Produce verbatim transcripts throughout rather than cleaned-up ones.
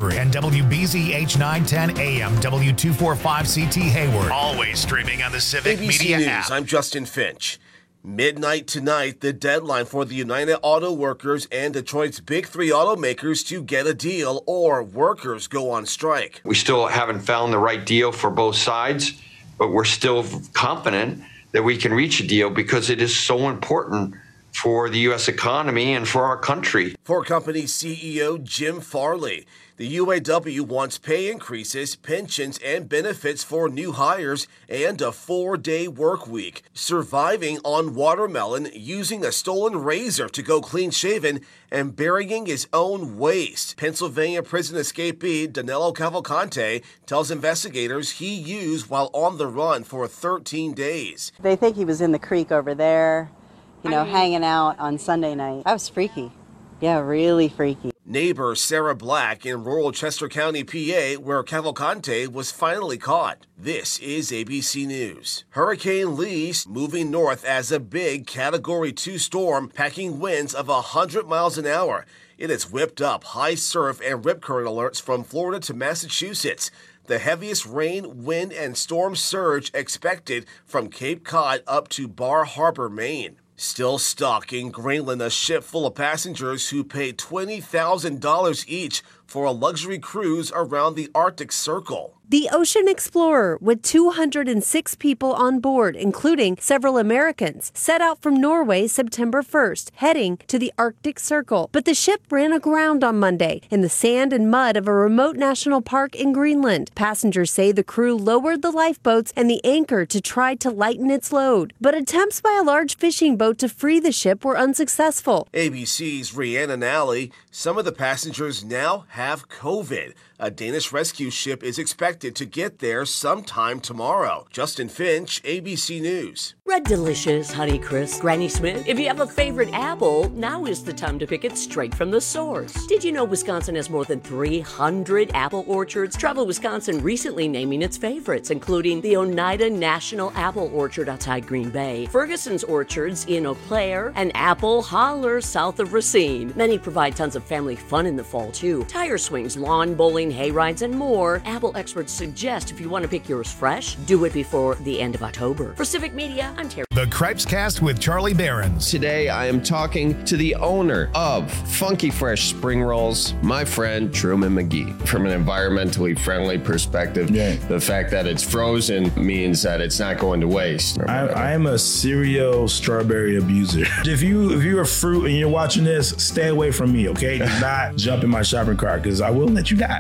Woodbury, and W B Z H nine ten A M, W two forty-five C T Hayward. Always streaming on the Civic A B C Media News, app. I'm Justin Finch. Midnight tonight, the deadline for the United Auto Workers and Detroit's big three automakers to get a deal, or workers go on strike. We still haven't found the right deal for both sides, but we're still confident that we can reach a deal because it is so important for the U S economy and for our country. For company C E O Jim Farley, the U A W wants pay increases, pensions, and benefits for new hires, and a four-day work week. Surviving on watermelon, using a stolen razor to go clean-shaven, and burying his own waste. Pennsylvania prison escapee Danilo Cavalcante tells investigators he used while on the run for thirteen days. They think he was in the creek over there, you know, hanging out on Sunday night. That was freaky. Yeah, really freaky. Neighbor Sarah Black in rural Chester County, P A, where Cavalcante was finally caught. This is A B C News. Hurricane Lee moving north as a big Category two storm, packing winds of one hundred miles an hour. It has whipped up high surf and rip current alerts from Florida to Massachusetts. The heaviest rain, wind, and storm surge expected from Cape Cod up to Bar Harbor, Maine. Still stuck in Greenland, a ship full of passengers who paid twenty thousand dollars each for a luxury cruise around the Arctic Circle. The Ocean Explorer, with two hundred six people on board, including several Americans, set out from Norway September first, heading to the Arctic Circle. But the ship ran aground on Monday in the sand and mud of a remote national park in Greenland. Passengers say the crew lowered the lifeboats and the anchor to try to lighten its load. But attempts by a large fishing boat to free the ship were unsuccessful. A B C's Rhiannon Alley, some of the passengers now have COVID. A Danish rescue ship is expected to get there sometime tomorrow. Justin Finch, A B C News. Red Delicious, Honey Crisp, Granny Smith. If you have a favorite apple, now is the time to pick it straight from the source. Did you know Wisconsin has more than three hundred apple orchards? Travel Wisconsin recently naming its favorites, including the Oneida National Apple Orchard outside Green Bay, Ferguson's Orchards in Eau Claire, and Apple Holler south of Racine. Many provide tons of family fun in the fall, too. Tire swings, lawn bowling, hay rides, and more. Apple experts suggest if you want to pick yours fresh, do it before the end of October. For Civic Media, I'm Terry. The Cripes Cast with Charlie Behrens. Today, I am talking to the owner of Funky Fresh Spring Rolls, my friend Truman McGee. From an environmentally friendly perspective, yeah. The fact that it's frozen means that it's not going to waste. I, I am a serial strawberry abuser. If you if you're a fruit and you're watching this, stay away from me, okay? Do not jump in my shopping cart because I will let you die.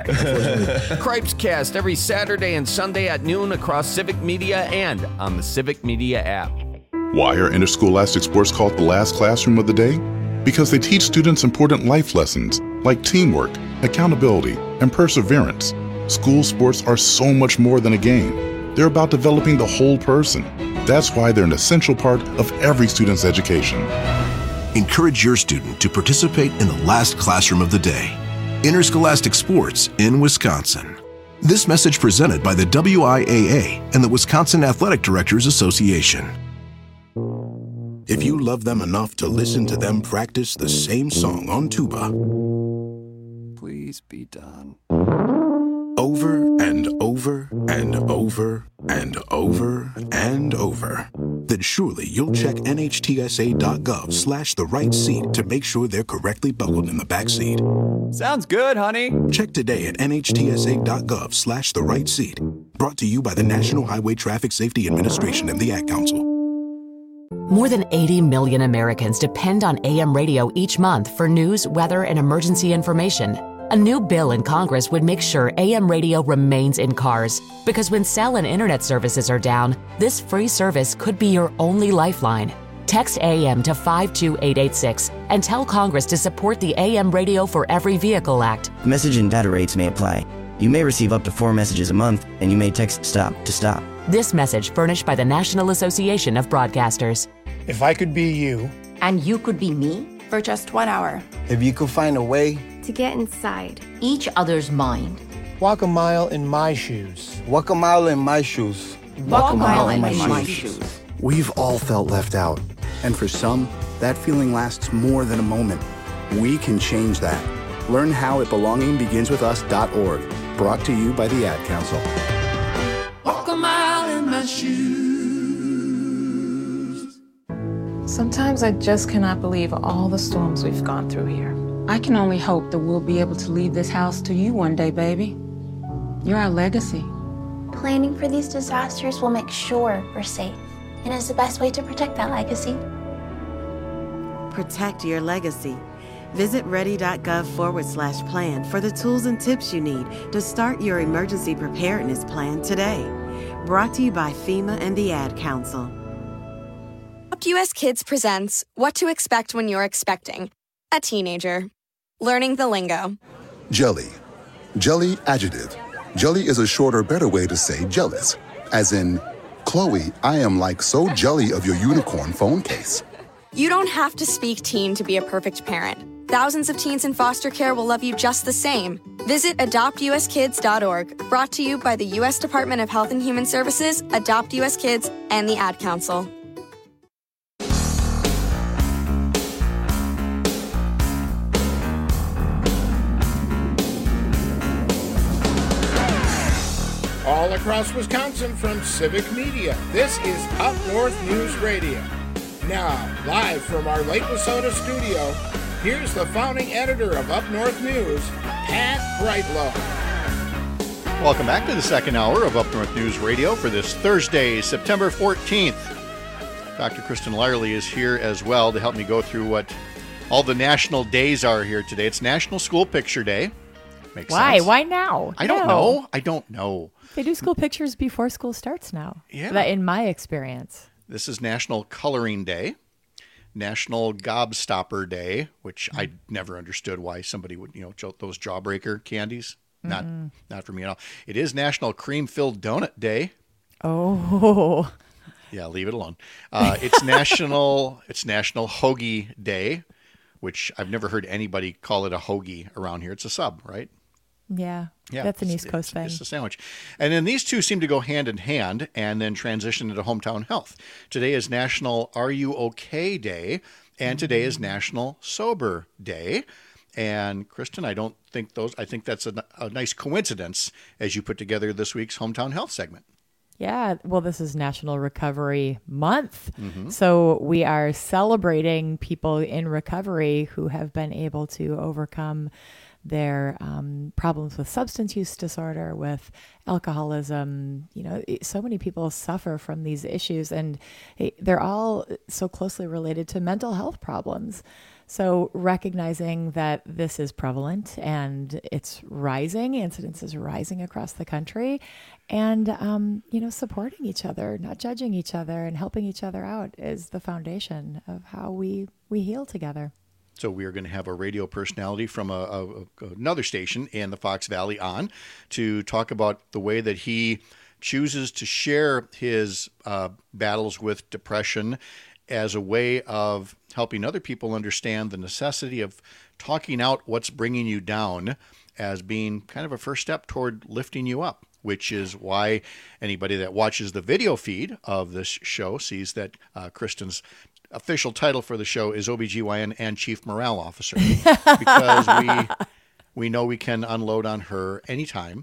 Cripes Cast every Saturday and Sunday at noon across Civic Media and on the Civic Media app. Why are interscholastic sports called the last classroom of the day? Because they teach students important life lessons like teamwork, accountability, and perseverance. School sports are so much more than a game. They're about developing the whole person. That's why they're an essential part of every student's education. Encourage your student to participate in the last classroom of the day. Interscholastic sports in Wisconsin. This message presented by the W I A A and the Wisconsin Athletic Directors Association. If you love them enough to listen to them practice the same song on tuba, please be done. Over and over and over and over and over, then surely you'll check N H T S A dot gov slash the right seat to make sure they're correctly buckled in the back seat. Sounds good, honey. Check today at N H T S A dot gov slash the right seat. Brought to you by the National Highway Traffic Safety Administration and the Ad Council. More than eighty million Americans depend on A M radio each month for news, weather, and emergency information. A new bill in Congress would make sure A M radio remains in cars, because when cell and internet services are down, this free service could be your only lifeline. Text A M to five two eight eight six and tell Congress to support the A M Radio for Every Vehicle Act. Message and data rates may apply. You may receive up to four messages a month, and you may text STOP to stop. This message furnished by the National Association of Broadcasters. If I could be you, and you could be me, for just one hour. If you could find a way to get inside each other's mind. Walk a mile in my shoes. Walk a mile in my shoes. Walk, Walk a mile, mile in my, my, my shoes. shoes. We've all felt left out. And for some, that feeling lasts more than a moment. We can change that. Learn how at belonging begins with us dot org. Brought to you by the Ad Council. Walk a mile in my shoes. Sometimes I just cannot believe all the storms we've gone through here. I can only hope that we'll be able to leave this house to you one day, baby. You're our legacy. Planning for these disasters will make sure we're safe, and is the best way to protect that legacy. Protect your legacy. Visit ready.gov forward slash plan for the tools and tips you need to start your emergency preparedness plan today. Brought to you by FEMA and the Ad Council. U S Kids presents What to Expect When You're Expecting a Teenager. Learning the lingo. Jelly. Jelly adjective. Jelly is a shorter, better way to say jealous. As in, Chloe, I am like so jelly of your unicorn phone case. You don't have to speak teen to be a perfect parent. Thousands of teens in foster care will love you just the same. Visit adopt u s kids dot org. Brought to you by the U S Department of Health and Human Services, Adopt U S Kids, and the Ad Council. All across Wisconsin from Civic Media, this is Up North News Radio. Now, live from our Lake Wissota studio, here's the founding editor of Up North News, Pat Brightlow. Welcome back to the second hour of Up North News Radio for this Thursday, September fourteenth. Doctor Kristen Lyerly is here as well to help me go through what all the national days are here today. It's National School Picture Day. Makes Why? sense. Why now? I don't No. know. I don't know. They do school pictures before school starts now. Yeah. That, in my experience. This is National Coloring Day, National Gobstopper Day, which I never understood why somebody would, you know, cho- those jawbreaker candies. Not, Mm-mm. not for me at all. It is National Cream-Filled Donut Day. Oh. Yeah, leave it alone. Uh, it's National, it's National Hoagie Day, which I've never heard anybody call it a hoagie around here. It's a sub, right? Yeah. Yeah, That's an it's- East Coast it's, thing. It's a sandwich. And then these two seem to go hand in hand and then transition into hometown health. Today is National Are You OK Day, and today is National Sober Day. And Kristen, I don't think those, I think that's a, a nice coincidence as you put together this week's hometown health segment. Yeah, well, this is National Recovery Month. Mhm. So we are celebrating people in recovery who have been able to overcome their um, problems with substance use disorder, with alcoholism. You know, it- so many people suffer from these issues, and it- they're all so closely related to mental health problems. So recognizing that this is prevalent and it's rising, incidence is rising across the country, and, um, you know, supporting each other, not judging each other, and helping each other out is the foundation of how we, we heal together. So we are going to have a radio personality from a, a, another station in the Fox Valley on to talk about the way that he chooses to share his uh, battles with depression as a way of helping other people understand the necessity of talking out what's bringing you down as being kind of a first step toward lifting you up, which is why anybody that watches the video feed of this show sees that uh, Kristen's official title for the show is O B G Y N and Chief Morale Officer, because we we know we can unload on her anytime.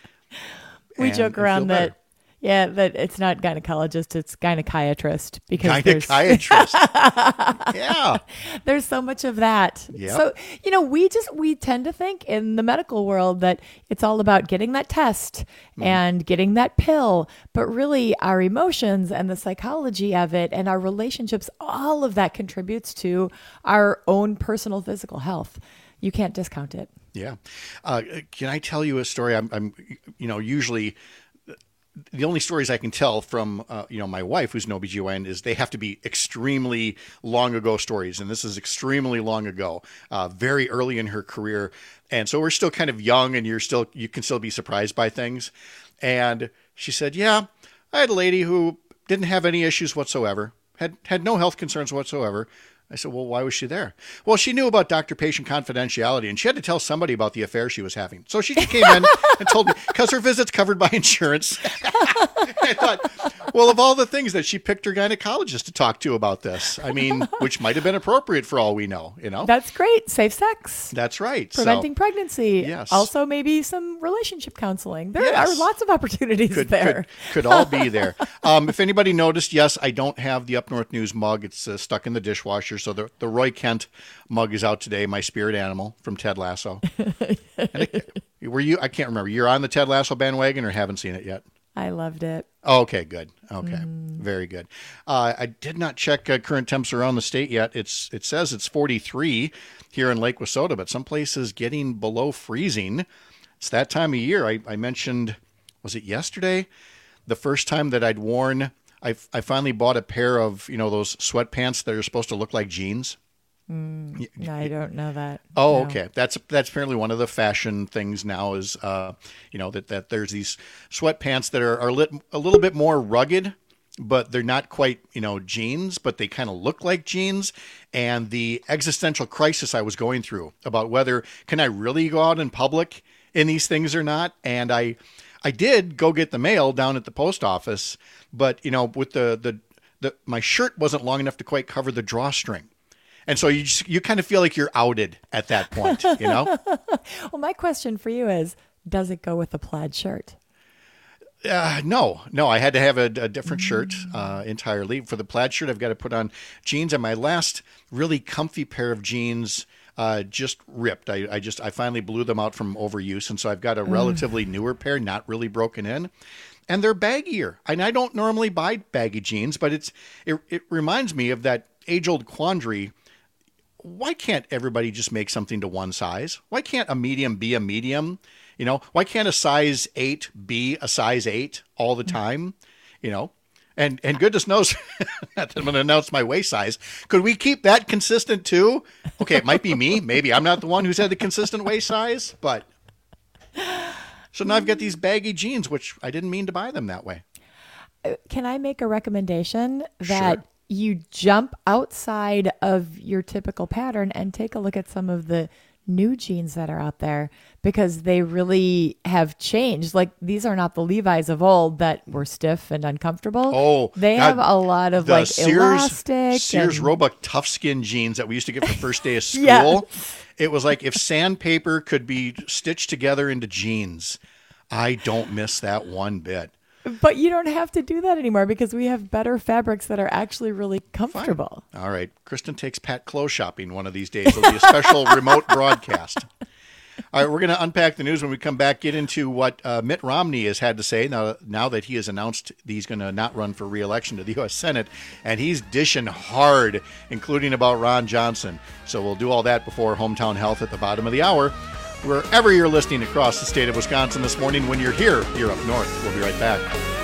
We and- joke and feel around better. that, yeah, that it's not gynecologist, it's gynechiatrist, because there's Gynechiatrist. Yeah. there's so much of that. Yep. So, you know, we just, we tend to think in the medical world that it's all about getting that test and getting that pill, but really our emotions and the psychology of it and our relationships, all of that contributes to our own personal physical health. You can't discount it. Yeah. Uh, can I tell you a story? I'm, I'm you know, usually the only stories I can tell from, uh, you know, my wife, who's an O B G Y N, is they have to be extremely long ago stories. And this is extremely long ago, uh, very early in her career. And so we're still kind of young, and you're still, you can still be surprised by things. And she said, yeah, I had a lady who didn't have any issues whatsoever, had, had no health concerns whatsoever, I said, well, why was she there? Well, she knew about doctor-patient confidentiality, and she had to tell somebody about the affair she was having. So she came in and told me, because her visit's covered by insurance. I thought, well, of all the things that she picked her gynecologist to talk to about this, I mean, which might have been appropriate for all we know, you know? That's great. Safe sex. That's right. Preventing so, pregnancy. Yes. Also, maybe some relationship counseling. There Yes. are lots of opportunities could, there. Could, could all be there. Um, if anybody noticed, yes, I don't have the Up North News mug. It's uh, stuck in the dishwasher. So the, the Roy Kent mug is out today, my spirit animal from Ted Lasso. it, were you, I can't remember, you're on the Ted Lasso bandwagon or haven't seen it yet? I loved it. Oh, okay, good. Okay, Mm. very good. Uh, I did not check uh, current temps around the state yet. It's It says it's forty-three here in Lake Wissota, but some places getting below freezing. It's that time of year. I, I mentioned, was it yesterday? The first time that I'd worn, I, I finally bought a pair of, you know, those sweatpants that are supposed to look like jeans. Mm, no, I don't know that. Oh, no. okay. That's that's apparently one of the fashion things now is, uh, you know, that, that there's these sweatpants that are, are lit, a little bit more rugged, but they're not quite, you know, jeans, but they kind of look like jeans. And the existential crisis I was going through about whether, can I really go out in public in these things or not? And I I did go get the mail down at the post office, but, you know, with the, the, the my shirt wasn't long enough to quite cover the drawstring. And so you just, you kind of feel like you're outed at that point, you know? Well, my question for you is, does it go with a plaid shirt? Uh, no, no, I had to have a, a different shirt uh, entirely. For the plaid shirt, I've got to put on jeans. And my last really comfy pair of jeans uh, just ripped. I, I just, I finally blew them out from overuse. And so I've got a relatively newer pair, not really broken in. And they're baggier. And I don't normally buy baggy jeans, but it's it, it reminds me of that age-old quandary. Why can't everybody just make something to one size? Why can't a medium be a medium? You know, why can't a size eight be a size eight all the time? You know, and, and goodness knows, not that I'm going to announce my waist size. Could we keep that consistent too? Okay, it might be me. Maybe I'm not the one who's had the consistent waist size, but so now I've got these baggy jeans, which I didn't mean to buy them that way. Can I make a recommendation that Sure. you jump outside of your typical pattern and take a look at some of the new jeans that are out there, because they really have changed. Like, these are not the Levi's of old that were stiff and uncomfortable. Oh, they God, have a lot of the like Sears, elastic. Sears and... Roebuck tough skin jeans that we used to get for first day of school. Yes. It was like if sandpaper could be stitched together into jeans. I don't miss that one bit. But you don't have to do that anymore because we have better fabrics that are actually really comfortable. Fine. All right. Kristen takes Pat clothes shopping one of these days. It'll be a special remote broadcast. All right. We're going to unpack the news when we come back, get into what uh, Mitt Romney has had to say now, now that he has announced he's going to not run for re-election to the U S Senate. And he's dishing hard, including about Ron Johnson. So we'll do all that before Hometown Health at the bottom of the hour. Wherever you're listening across the state of Wisconsin this morning, when you're here, you're up north. We'll be right back.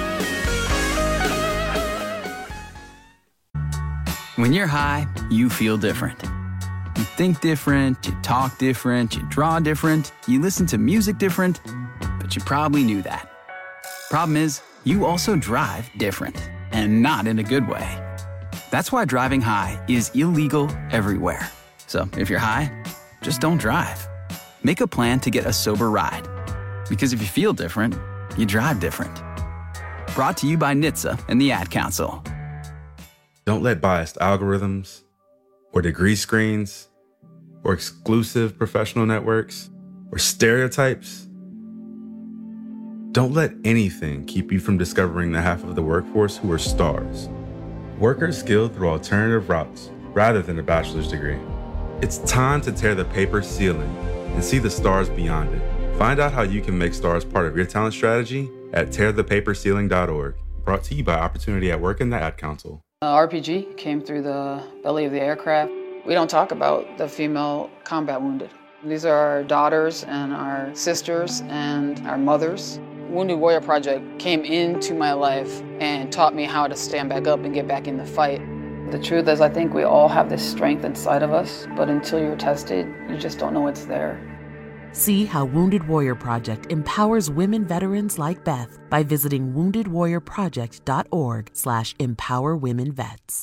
When you're high, you feel different. You think different, you talk different, you draw different, you listen to music different, but you probably knew that. Problem is, you also drive different, and not in a good way. That's why driving high is illegal everywhere. So if you're high, just don't drive. Make a plan to get a sober ride. Because if you feel different, you drive different. Brought to you by N H T S A and the Ad Council. Don't let biased algorithms, or degree screens, or exclusive professional networks, or stereotypes. Don't let anything keep you from discovering the half of the workforce who are stars. Workers skilled through alternative routes rather than a bachelor's degree. It's time to tear the paper ceiling and see the stars beyond it. Find out how you can make stars part of your talent strategy at tear the paper ceiling dot org. Brought to you by Opportunity at Work and the Ad Council. Uh, R P G came through the belly of the aircraft. We don't talk about the female combat wounded. These are our daughters and our sisters and our mothers. Wounded Warrior Project came into my life and taught me how to stand back up and get back in the fight. The truth is, I think we all have this strength inside of us, but until you're tested, you just don't know it's there. See how Wounded Warrior Project empowers women veterans like Beth by visiting wounded warrior project dot org slash empower women vets.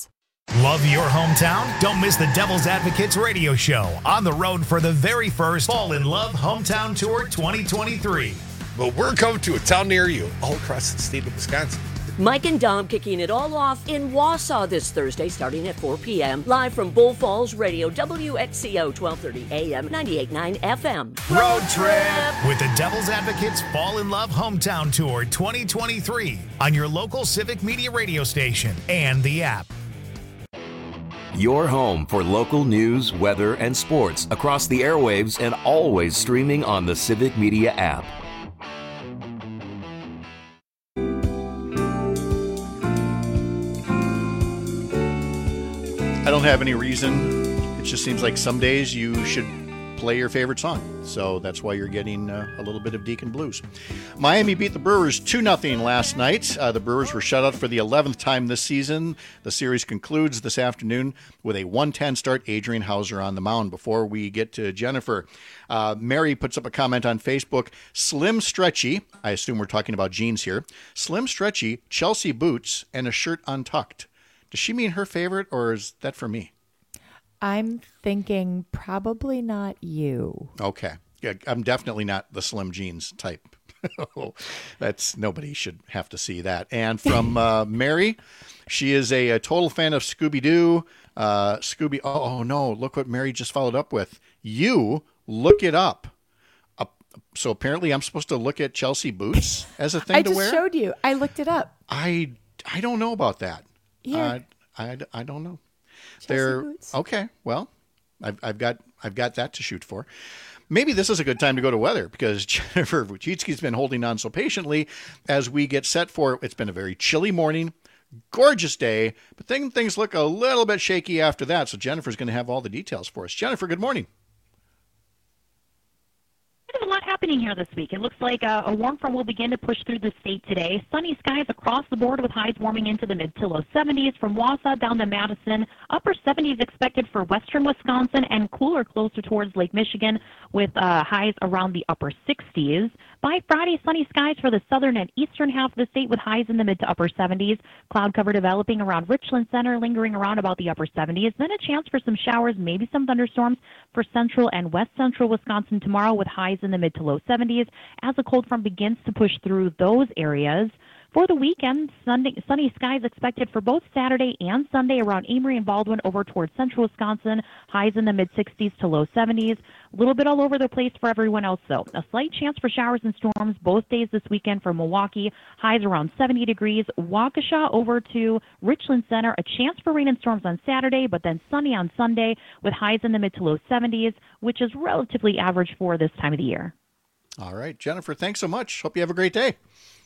Love your hometown? Don't miss the Devil's Advocates radio show on the road for the very first Fall in Love Hometown Tour twenty twenty-three. But we're coming to a town near you, all across the state of Wisconsin. Mike and Dom kicking it all off in Wausau this Thursday starting at four p.m. Live from Bull Falls Radio, W X C O twelve thirty A M, ninety-eight point nine F M. Road trip with the Devil's Advocates Fall in Love Hometown Tour twenty twenty-three on your local Civic Media radio station and the app. Your home for local news, weather, and sports across the airwaves and always streaming on the Civic Media app. I don't have any reason. It just seems like some days you should play your favorite song. So that's why you're getting uh, a little bit of Deacon Blues. Miami beat the Brewers two nothing last night. Uh, the Brewers were shut out for the eleventh time this season. The series concludes this afternoon with a one ten start. Adrian Hauser on the mound. Before we get to Jennifer, uh, Mary puts up a comment on Facebook. Slim Stretchy, I assume we're talking about jeans here. Slim Stretchy, Chelsea boots, and a shirt untucked. Does she mean her favorite, or is that for me? I'm thinking probably not you. Okay. Yeah, I'm definitely not the slim jeans type. That's nobody should have to see that. And from uh, Mary, she is a, a total fan of Scooby-Doo. Uh, Scooby. Oh, oh, no. Look what Mary just followed up with. You look it up. Uh, so apparently I'm supposed to look at Chelsea boots as a thing I to wear? I just showed you. I looked it up. I, I don't know about that. Yeah. Uh, I, I don't know. Chelsea They're boots. Okay. Well, I've, I've got I've got that to shoot for. Maybe this is a good time to go to weather because Jennifer Wojcicki's been holding on so patiently as we get set for. It's been a very chilly morning, gorgeous day, but then things look a little bit shaky after that. So Jennifer's going to have all the details for us. Jennifer, good morning. There's a lot happening here this week. It looks like uh, a warm front will begin to push through the state today. Sunny skies across the board with highs warming into the mid to low seventies from Wausau down to Madison. Upper seventies expected for western Wisconsin and cooler closer towards Lake Michigan with uh, highs around the upper sixties. By Friday, sunny skies for the southern and eastern half of the state with highs in the mid to upper seventies. Cloud cover developing around Richland Center, lingering around about the upper seventies. Then a chance for some showers, maybe some thunderstorms for central and west central Wisconsin tomorrow with highs in the mid to low seventies as a cold front begins to push through those areas. For the weekend, Sunday, sunny skies expected for both Saturday and Sunday around Amory and Baldwin over towards central Wisconsin. Highs in the mid-sixties to low seventies. A little bit all over the place for everyone else, though. A slight chance for showers and storms both days this weekend for Milwaukee. Highs around seventy degrees. Waukesha over to Richland Center. A chance for rain and storms on Saturday, but then sunny on Sunday with highs in the mid to low seventies, which is relatively average for this time of the year. All right, Jennifer, thanks so much. Hope you have a great day.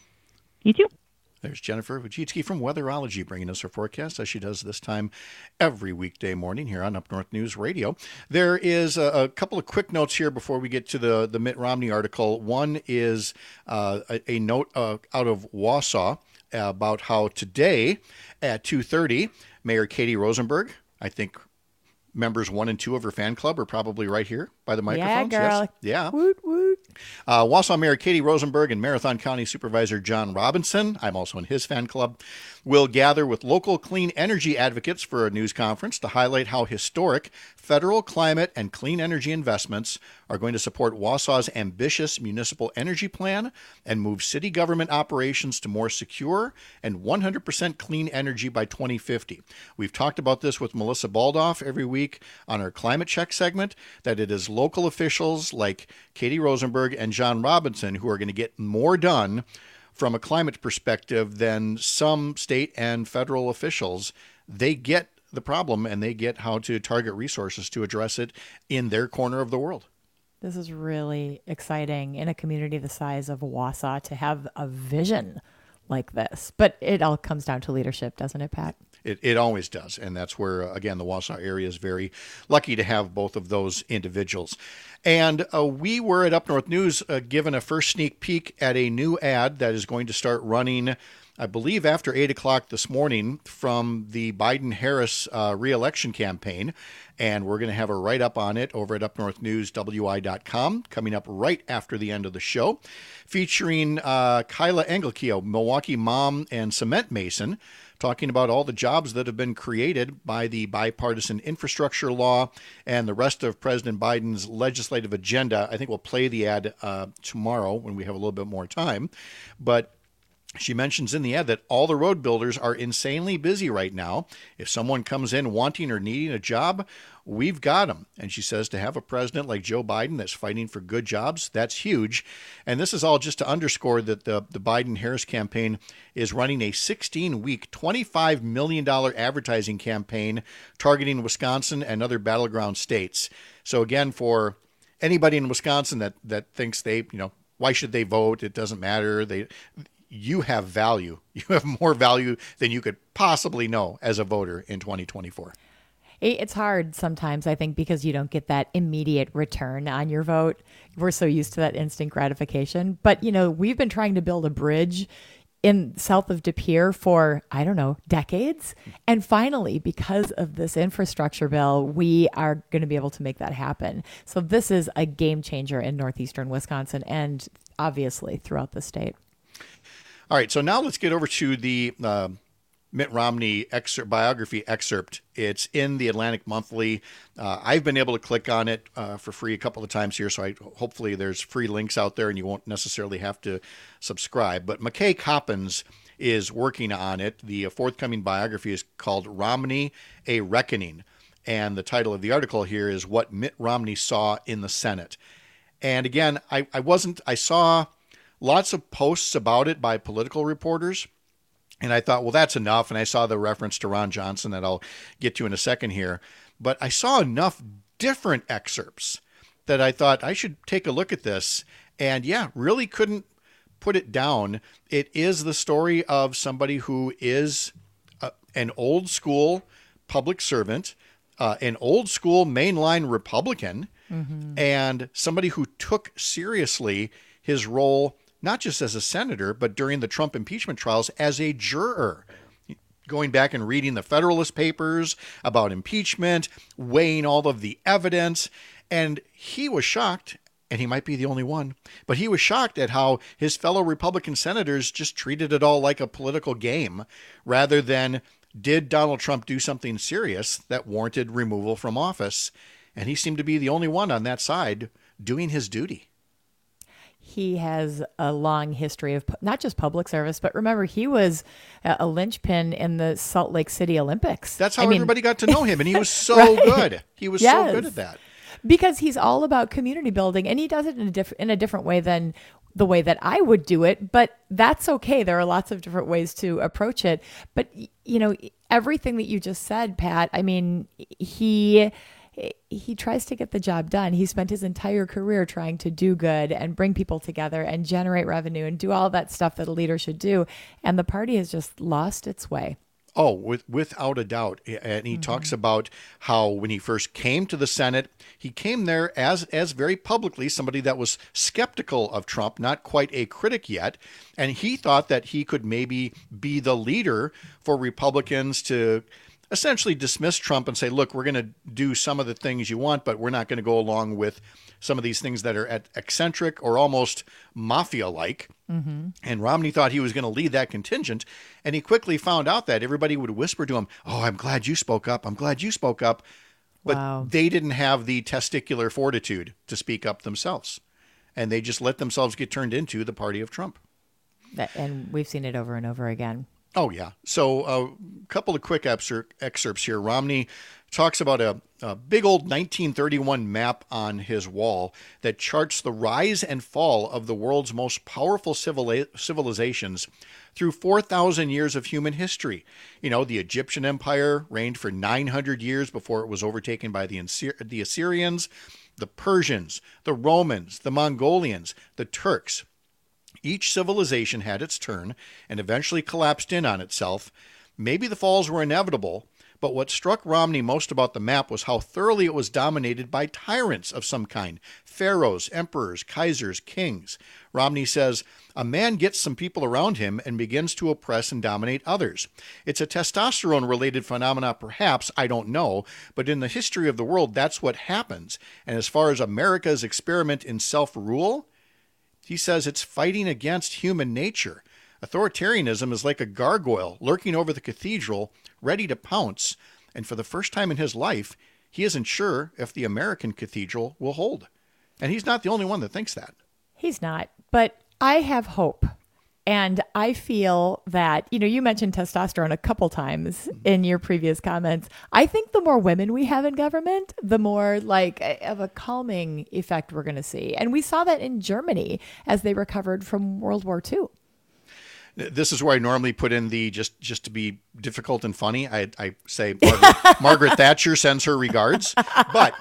You too. There's Jennifer Wojcicki from Weatherology bringing us her forecast as she does this time every weekday morning here on Up North News Radio. There is a, a couple of quick notes here before we get to the, the Mitt Romney article. One is uh, a, a note uh, out of Wausau about how today at two thirty, Mayor Katie Rosenberg, I think members one and two of her fan club are probably right here by the microphones. Yeah, girl. Yes. Yeah. Woot, woot. Uh, Wausau Mayor Katie Rosenberg and Marathon County Supervisor John Robinson, I'm also in his fan club, will gather with local clean energy advocates for a news conference to highlight how historic federal climate and clean energy investments are going to support Wausau's ambitious municipal energy plan and move city government operations to more secure and one hundred percent clean energy by twenty fifty. We've talked about this with Melissa Baldoff every week on our Climate Check segment, that it is local officials like Katie Rosenberg and John Robinson who are going to get more done from a climate perspective than some state and federal officials. They get the problem and they get how to target resources to address it in their corner of the world. This is really exciting in a community the size of Wausau to have a vision like this. But it all comes down to leadership, doesn't it, Pat? It, it always does. And that's where, uh, again, the Wausau area is very lucky to have both of those individuals. And uh, we were at Up North News uh, given a first sneak peek at a new ad that is going to start running I believe after eight o'clock this morning from the Biden-Harris uh, re-election campaign. And we're going to have a write-up on it over at up north news w i dot com coming up right after the end of the show, featuring uh, Kyla Engelke, Milwaukee mom and cement mason, talking about all the jobs that have been created by the bipartisan infrastructure law and the rest of President Biden's legislative agenda. I think we'll play the ad uh, tomorrow when we have a little bit more time. But she mentions in the ad that all the road builders are insanely busy right now. If someone comes in wanting or needing a job, we've got them. And she says to have a president like Joe Biden that's fighting for good jobs, that's huge. And this is all just to underscore that the, the Biden-Harris campaign is running a sixteen-week, twenty-five million dollars advertising campaign targeting Wisconsin and other battleground states. So again, for anybody in Wisconsin that, that thinks they, you know, why should they vote? It doesn't matter. They... You have value. You have more value than you could possibly know as a voter in twenty twenty-four. It's hard sometimes, I think, because you don't get that immediate return on your vote. We're so used to that instant gratification. But, you know, we've been trying to build a bridge in south of De Pere for, I don't know, decades. And finally, because of this infrastructure bill, we are going to be able to make that happen. So this is a game changer in northeastern Wisconsin and obviously throughout the state. All right, so now let's get over to the uh, Mitt Romney excerpt, biography excerpt. It's in the Atlantic Monthly. Uh, I've been able to click on it uh, for free a couple of times here, so I, hopefully there's free links out there and you won't necessarily have to subscribe. But McKay Coppins is working on it. The forthcoming biography is called Romney, A Reckoning. And the title of the article here is What Mitt Romney Saw in the Senate. And again, I, I wasn't, I saw lots of posts about it by political reporters. And I thought, well, that's enough. And I saw the reference to Ron Johnson that I'll get to in a second here. But I saw enough different excerpts that I thought I should take a look at this. And yeah, really couldn't put it down. It is the story of somebody who is a, an old school public servant, uh, an old school mainline Republican, mm-hmm. and somebody who took seriously his role not just as a senator, but during the Trump impeachment trials as a juror, going back and reading the Federalist Papers about impeachment, weighing all of the evidence. And he was shocked, and he might be the only one, but he was shocked at how his fellow Republican senators just treated it all like a political game rather than did Donald Trump do something serious that warranted removal from office. And he seemed to be the only one on that side doing his duty. He has a long history of not just public service, but remember, he was a linchpin in the Salt Lake City Olympics. That's how I mean, everybody got to know him, and he was so right? good. He was yes. so good at that. Because he's all about community building, and he does it in a, diff- in a different way than the way that I would do it, but that's okay. There are lots of different ways to approach it. But, you know, everything that you just said, Pat, I mean, he... he tries to get the job done. He spent his entire career trying to do good and bring people together and generate revenue and do all that stuff that a leader should do. And the party has just lost its way. Oh, with, without a doubt. And he mm-hmm. talks about how when he first came to the Senate, he came there as, as very publicly somebody that was skeptical of Trump, not quite a critic yet. And he thought that he could maybe be the leader for Republicans to essentially dismiss Trump and say, look, we're going to do some of the things you want, but we're not going to go along with some of these things that are eccentric or almost mafia-like. Mm-hmm. And Romney thought he was going to lead that contingent. And he quickly found out that everybody would whisper to him, oh, I'm glad you spoke up. I'm glad you spoke up. But wow. they didn't have the testicular fortitude to speak up themselves. And they just let themselves get turned into the party of Trump. And we've seen it over and over again. Oh, yeah. So a uh, couple of quick excer- excerpts here. Romney talks about a, a big old nineteen thirty-one map on his wall that charts the rise and fall of the world's most powerful civili- civilizations through four thousand years of human history. You know, the Egyptian Empire reigned for nine hundred years before it was overtaken by the, Assyri- the Assyrians, the Persians, the Romans, the Mongolians, the Turks. Each civilization had its turn and eventually collapsed in on itself. Maybe the falls were inevitable, But what struck Romney most about the map was how thoroughly it was dominated by tyrants of some kind, pharaohs, emperors, kaisers, kings. Romney says, a man gets some people around him and begins to oppress and dominate others. It's a testosterone-related phenomena, perhaps, I don't know, but in the history of the world, that's what happens. And as far as America's experiment in self-rule, he says it's fighting against human nature. Authoritarianism is like a gargoyle lurking over the cathedral, ready to pounce, and for the first time in his life, he isn't sure if the American cathedral will hold. And he's not the only one that thinks that. He's not, but I have hope. And I feel that, you know, you mentioned testosterone a couple times in your previous comments. I think the more women we have in government, the more like of a calming effect we're going to see. And we saw that in Germany as they recovered from World War Two. This is where I normally put in the, just just to be difficult and funny, I, I say Margaret, Margaret Thatcher sends her regards. But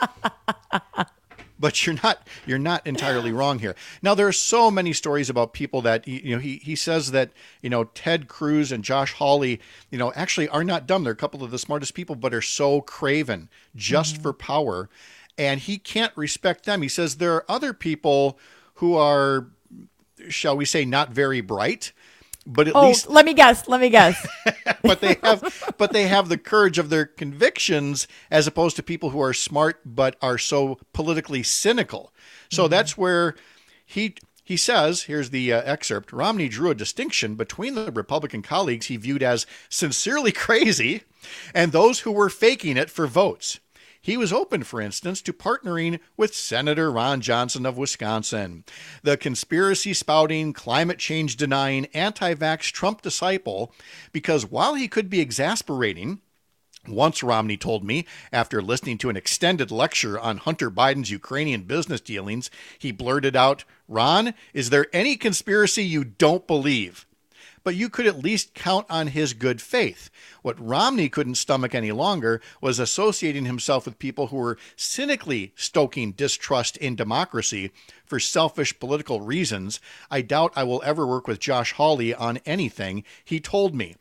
but you're not you're not entirely wrong here. Now, there are so many stories about people that, you know, he he says that, you know, Ted Cruz and Josh Hawley, you know, actually are not dumb. They're a couple of the smartest people, but are so craven just mm-hmm. for power. And he can't respect them. He says there are other people who are, shall we say, not very bright. But at oh, least let me guess. Let me guess. but they have, but they have the courage of their convictions, as opposed to people who are smart but are so politically cynical. So mm-hmm. that's where he he says. Here's the uh, excerpt. Romney drew a distinction between the Republican colleagues he viewed as sincerely crazy and those who were faking it for votes. He was open, for instance, to partnering with Senator Ron Johnson of Wisconsin, the conspiracy-spouting, climate change-denying, anti-vax Trump disciple, because while he could be exasperating, once Romney told me, after listening to an extended lecture on Hunter Biden's Ukrainian business dealings, he blurted out, "Ron, is there any conspiracy you don't believe?" But you could at least count on his good faith. What Romney couldn't stomach any longer was associating himself with people who were cynically stoking distrust in democracy for selfish political reasons. I doubt I will ever work with Josh Hawley on anything, he told me.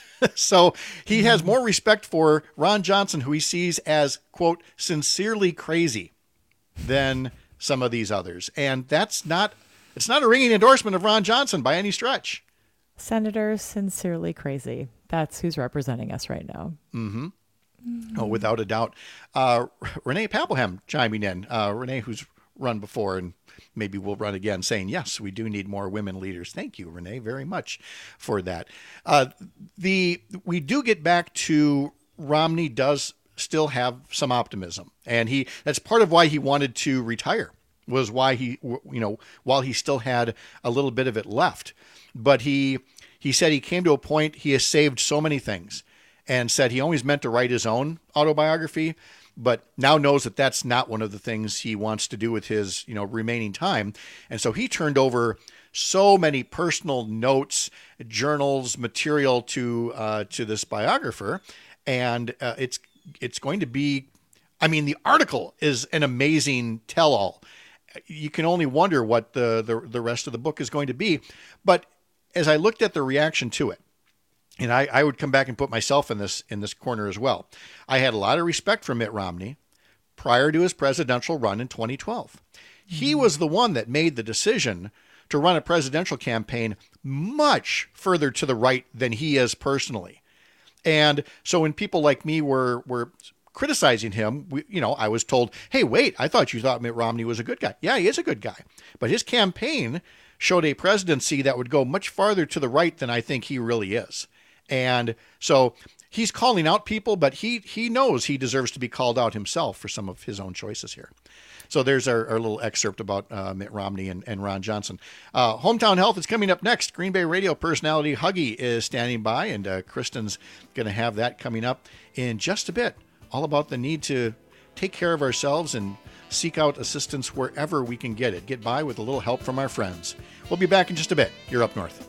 So he has more respect for Ron Johnson, who he sees as, quote, sincerely crazy, than some of these others. And that's not, it's not a ringing endorsement of Ron Johnson by any stretch. Senator Sincerely Crazy. That's who's representing us right now. Mm-hmm. Mm-hmm. Oh, without a doubt. Uh, Renee Papelham chiming in. Uh, Renee, who's run before and maybe will run again, saying, yes, we do need more women leaders. Thank you, Renee, very much for that. Uh, the we do get back to Romney does still have some optimism. And he that's part of why he wanted to retire, was why he, you know, while he still had a little bit of it left. But he he said he came to a point, he has saved so many things, and said he always meant to write his own autobiography, but now knows that that's not one of the things he wants to do with his, you know, remaining time. And so he turned over so many personal notes, journals, material to uh, to this biographer, and uh, it's it's going to be, I mean, the article is an amazing tell-all. You can only wonder what the, the the rest of the book is going to be. But as I looked at the reaction to it, and I, I would come back and put myself in this in this corner as well. I had a lot of respect for Mitt Romney prior to his presidential run in twenty twelve. Mm-hmm. He was the one that made the decision to run a presidential campaign much further to the right than he is personally. And so when people like me were were criticizing him, we, you know, I was told, hey, wait, I thought you thought Mitt Romney was a good guy. Yeah, he is a good guy. But his campaign showed a presidency that would go much farther to the right than I think he really is. And so he's calling out people, but he he knows he deserves to be called out himself for some of his own choices here. So there's our, our little excerpt about uh, Mitt Romney and, and Ron Johnson. Uh, Hometown Health is coming up next. Green Bay radio personality Huggy is standing by, and uh, Kristen's going to have that coming up in just a bit. All about the need to take care of ourselves and seek out assistance wherever we can get it. Get by with a little help from our friends. We'll be back in just a bit. You're Up North.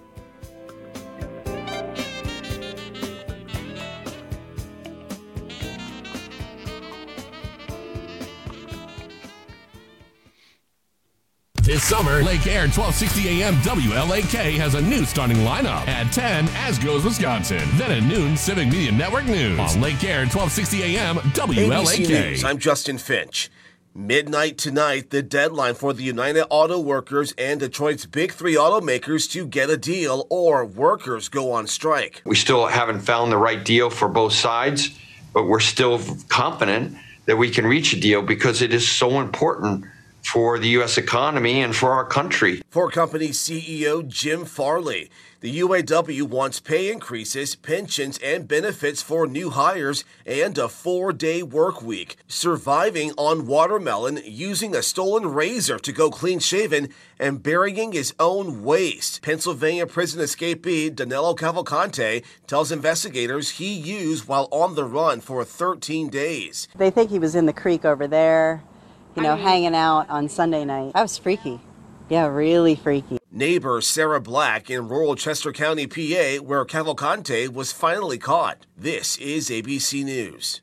This summer, Lake Air twelve sixty A M W L A K has a new starting lineup. At ten, As Goes Wisconsin. Then at noon, Civic Media Network News. On Lake Air twelve sixty A M W L A K. A B C News, I'm Justin Finch. Midnight tonight, the deadline for the United Auto Workers and Detroit's big three automakers to get a deal, or workers go on strike. We still haven't found the right deal for both sides, but we're still confident that we can reach a deal because it is so important for the U S economy and for our country. For company C E O Jim Farley, the U A W wants pay increases, pensions, and benefits for new hires, and a four-day work week. Surviving on watermelon, using a stolen razor to go clean-shaven, and burying his own waste. Pennsylvania prison escapee Danilo Cavalcante tells investigators he used while on the run for thirteen days. They think he was in the creek over there, you know, hanging out on Sunday night. That was freaky. Yeah, really freaky. Neighbor Sarah Black in rural Chester County, P A, where Cavalcante was finally caught. This is A B C News.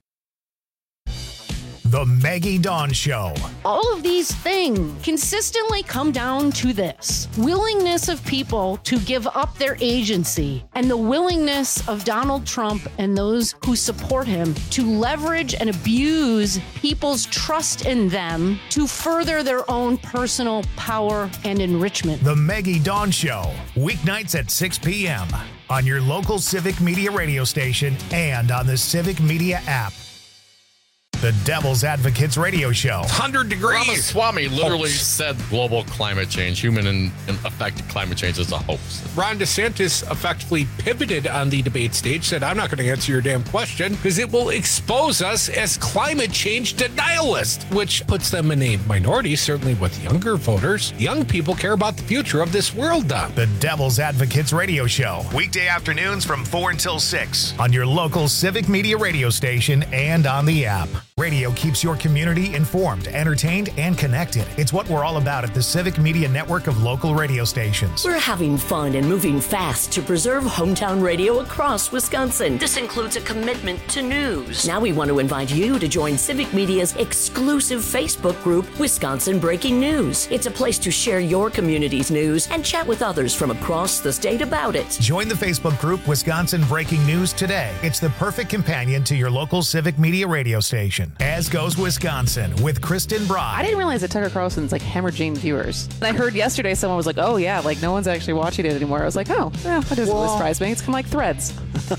The Maggie Dawn Show. All of these things consistently come down to this: willingness of people to give up their agency, and the willingness of Donald Trump and those who support him to leverage and abuse people's trust in them to further their own personal power and enrichment. The Maggie Dawn Show, weeknights at six p.m. on your local Civic Media radio station and on the Civic Media app. The Devil's Advocates Radio Show. one hundred degrees. Ramaswamy literally hoax. said global climate change, human and, and affected climate change is a hoax. Ron DeSantis effectively pivoted on the debate stage, said, I'm not going to answer your damn question because it will expose us as climate change denialists, which puts them in a minority, certainly with younger voters. Young people care about the future of this world, Don. The Devil's Advocates Radio Show. Weekday afternoons from four until six on your local Civic Media radio station and on the app. Radio keeps your community informed, entertained, and connected. It's what we're all about at the Civic Media Network of local radio stations. We're having fun and moving fast to preserve hometown radio across Wisconsin. This includes a commitment to news. Now we want to invite you to join Civic Media's exclusive Facebook group, Wisconsin Breaking News. It's a place to share your community's news and chat with others from across the state about it. Join the Facebook group, Wisconsin Breaking News, today. It's the perfect companion to your local Civic Media radio station. As Goes Wisconsin with Kristen Broad. I didn't realize that Tucker Carlson's like hemorrhaging viewers. And I heard yesterday someone was like, oh yeah, like no one's actually watching it anymore. I was like, oh, yeah, that doesn't well, surprise me. It's kind of like Threads. it,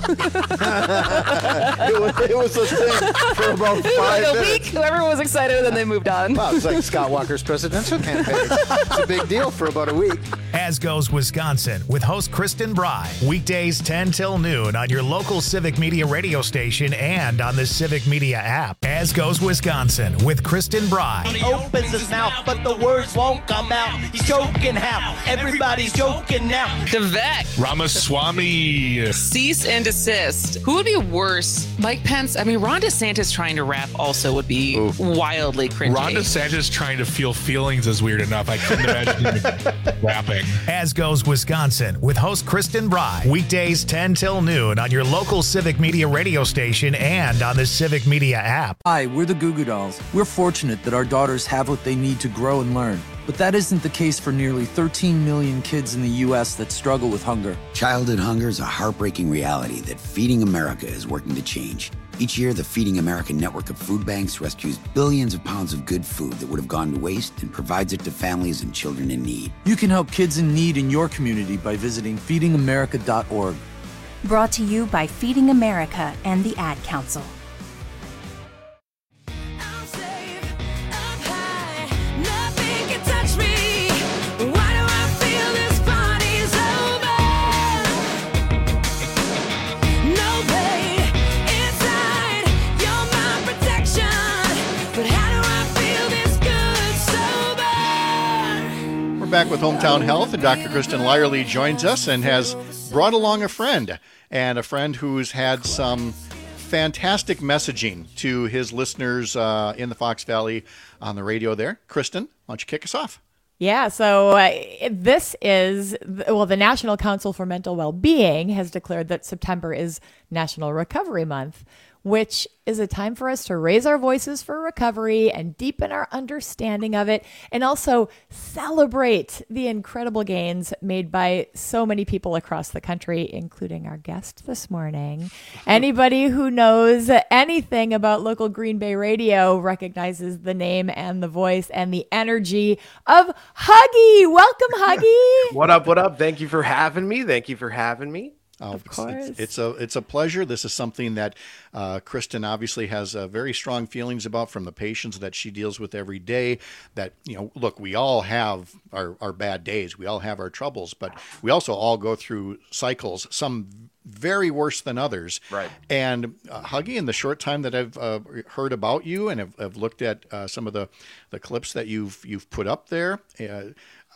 was, it was a thing for about five like a minutes. week, everyone was excited and then they moved on. Well, it's like Scott Walker's presidential campaign. It's a big deal for about a week. As Goes Wisconsin with host Kristen Bry. Weekdays ten till noon on your local Civic Media radio station and on the Civic Media app. As Goes Wisconsin with Kristen Bry. He opens his mouth, but the words won't come out. He's joking how? Everybody's joking now. Devek. Ramaswamy. Cease and desist. Who would be worse? Mike Pence? I mean, Ron DeSantis trying to rap also would be Ooh. wildly cringy. Ron DeSantis trying to feel feelings is weird enough. I couldn't imagine him rapping. As Goes Wisconsin with host Kristen Bry. Weekdays ten till noon on your local Civic Media radio station and on the Civic Media app. Hi, we're the Goo Goo Dolls. We're fortunate that our daughters have what they need to grow and learn. But that isn't the case for nearly thirteen million kids in the U S that struggle with hunger. Childhood hunger is a heartbreaking reality that Feeding America is working to change. Each year, the Feeding America network of food banks rescues billions of pounds of good food that would have gone to waste and provides it to families and children in need. You can help kids in need in your community by visiting feeding america dot org. Brought to you by Feeding America and the Ad Council. Back with Hometown Health, and Doctor Kristen Lyerly joins us and has brought along a friend, and a friend who's had some fantastic messaging to his listeners uh, in the Fox Valley on the radio there. Kristen, why don't you kick us off? Yeah, so uh, this is, well, the National Council for Mental Well-Being has declared that September is National Recovery Month, which is a time for us to raise our voices for recovery and deepen our understanding of it, and also celebrate the incredible gains made by so many people across the country, including our guest this morning. Anybody who knows anything about local Green Bay radio recognizes the name and the voice and the energy of Huggy. Welcome, Huggy. What up, what up? Thank you for having me. Thank you for having me. Oh, of course. It's, it's a it's a pleasure. This is something that uh, Kristen obviously has uh, very strong feelings about from the patients that she deals with every day. That, you know, look, we all have our, our bad days. We all have our troubles, but we also all go through cycles, some very worse than others. Right. And uh, Huggy, in the short time that I've uh, heard about you and have, have looked at uh, some of the, the clips that you've you've put up there, uh,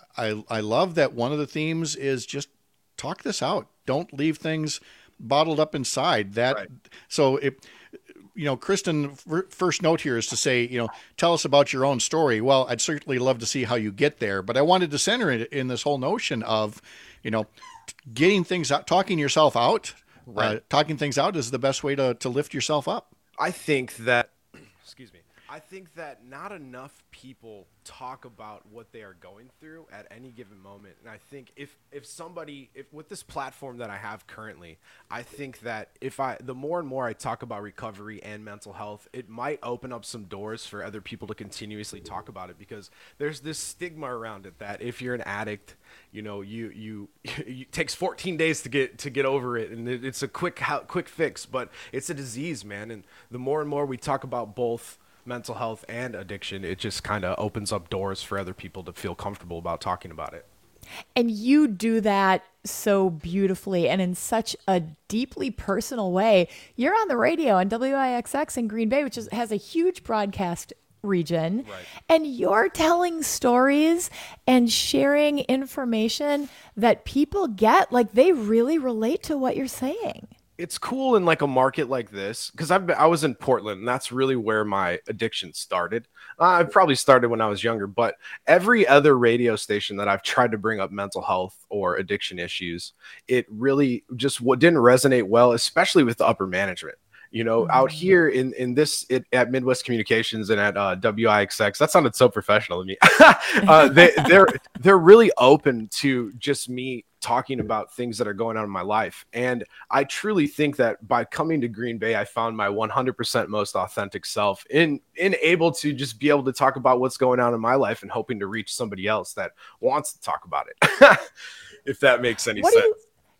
I I love that one of the themes is just talk this out. Don't leave things bottled up inside that. Right. So if, you know, Kristen, first note here is to say, you know, tell us about your own story. Well, I'd certainly love to see how you get there, but I wanted to center it in this whole notion of, you know, getting things out, talking yourself out, right. uh, talking things out is the best way to, to lift yourself up. I think that, excuse me. I think that not enough people talk about what they are going through at any given moment. And I think if, if somebody, if with this platform that I have currently, I think that if I, the more and more I talk about recovery and mental health, it might open up some doors for other people to continuously talk about it, because there's this stigma around it that if you're an addict, you know, you, you, it takes fourteen days to get, to get over it. And it, it's a quick, quick fix, but it's a disease, man. And the more and more we talk about both mental health and addiction, it just kind of opens up doors for other people to feel comfortable about talking about it. And you do that so beautifully and in such a deeply personal way. You're on the radio on W I X X in Green Bay, which is, has a huge broadcast region, right. And you're telling stories and sharing information that people get, like they really relate to what you're saying. It's cool in like a market like this, because I've been, I was in Portland, and that's really where my addiction started. Uh, I probably started when I was younger, but every other radio station that I've tried to bring up mental health or addiction issues, it really just what didn't resonate well, especially with the upper management. You know, mm-hmm. out here in, in this it, at Midwest Communications and at uh, W I X X, that sounded so professional to me. uh, they, they're they're really open to just me talking about things that are going on in my life. And I truly think that by coming to Green Bay, I found my one hundred percent most authentic self in, in able to just be able to talk about what's going on in my life and hoping to reach somebody else that wants to talk about it. If that makes any what sense. You,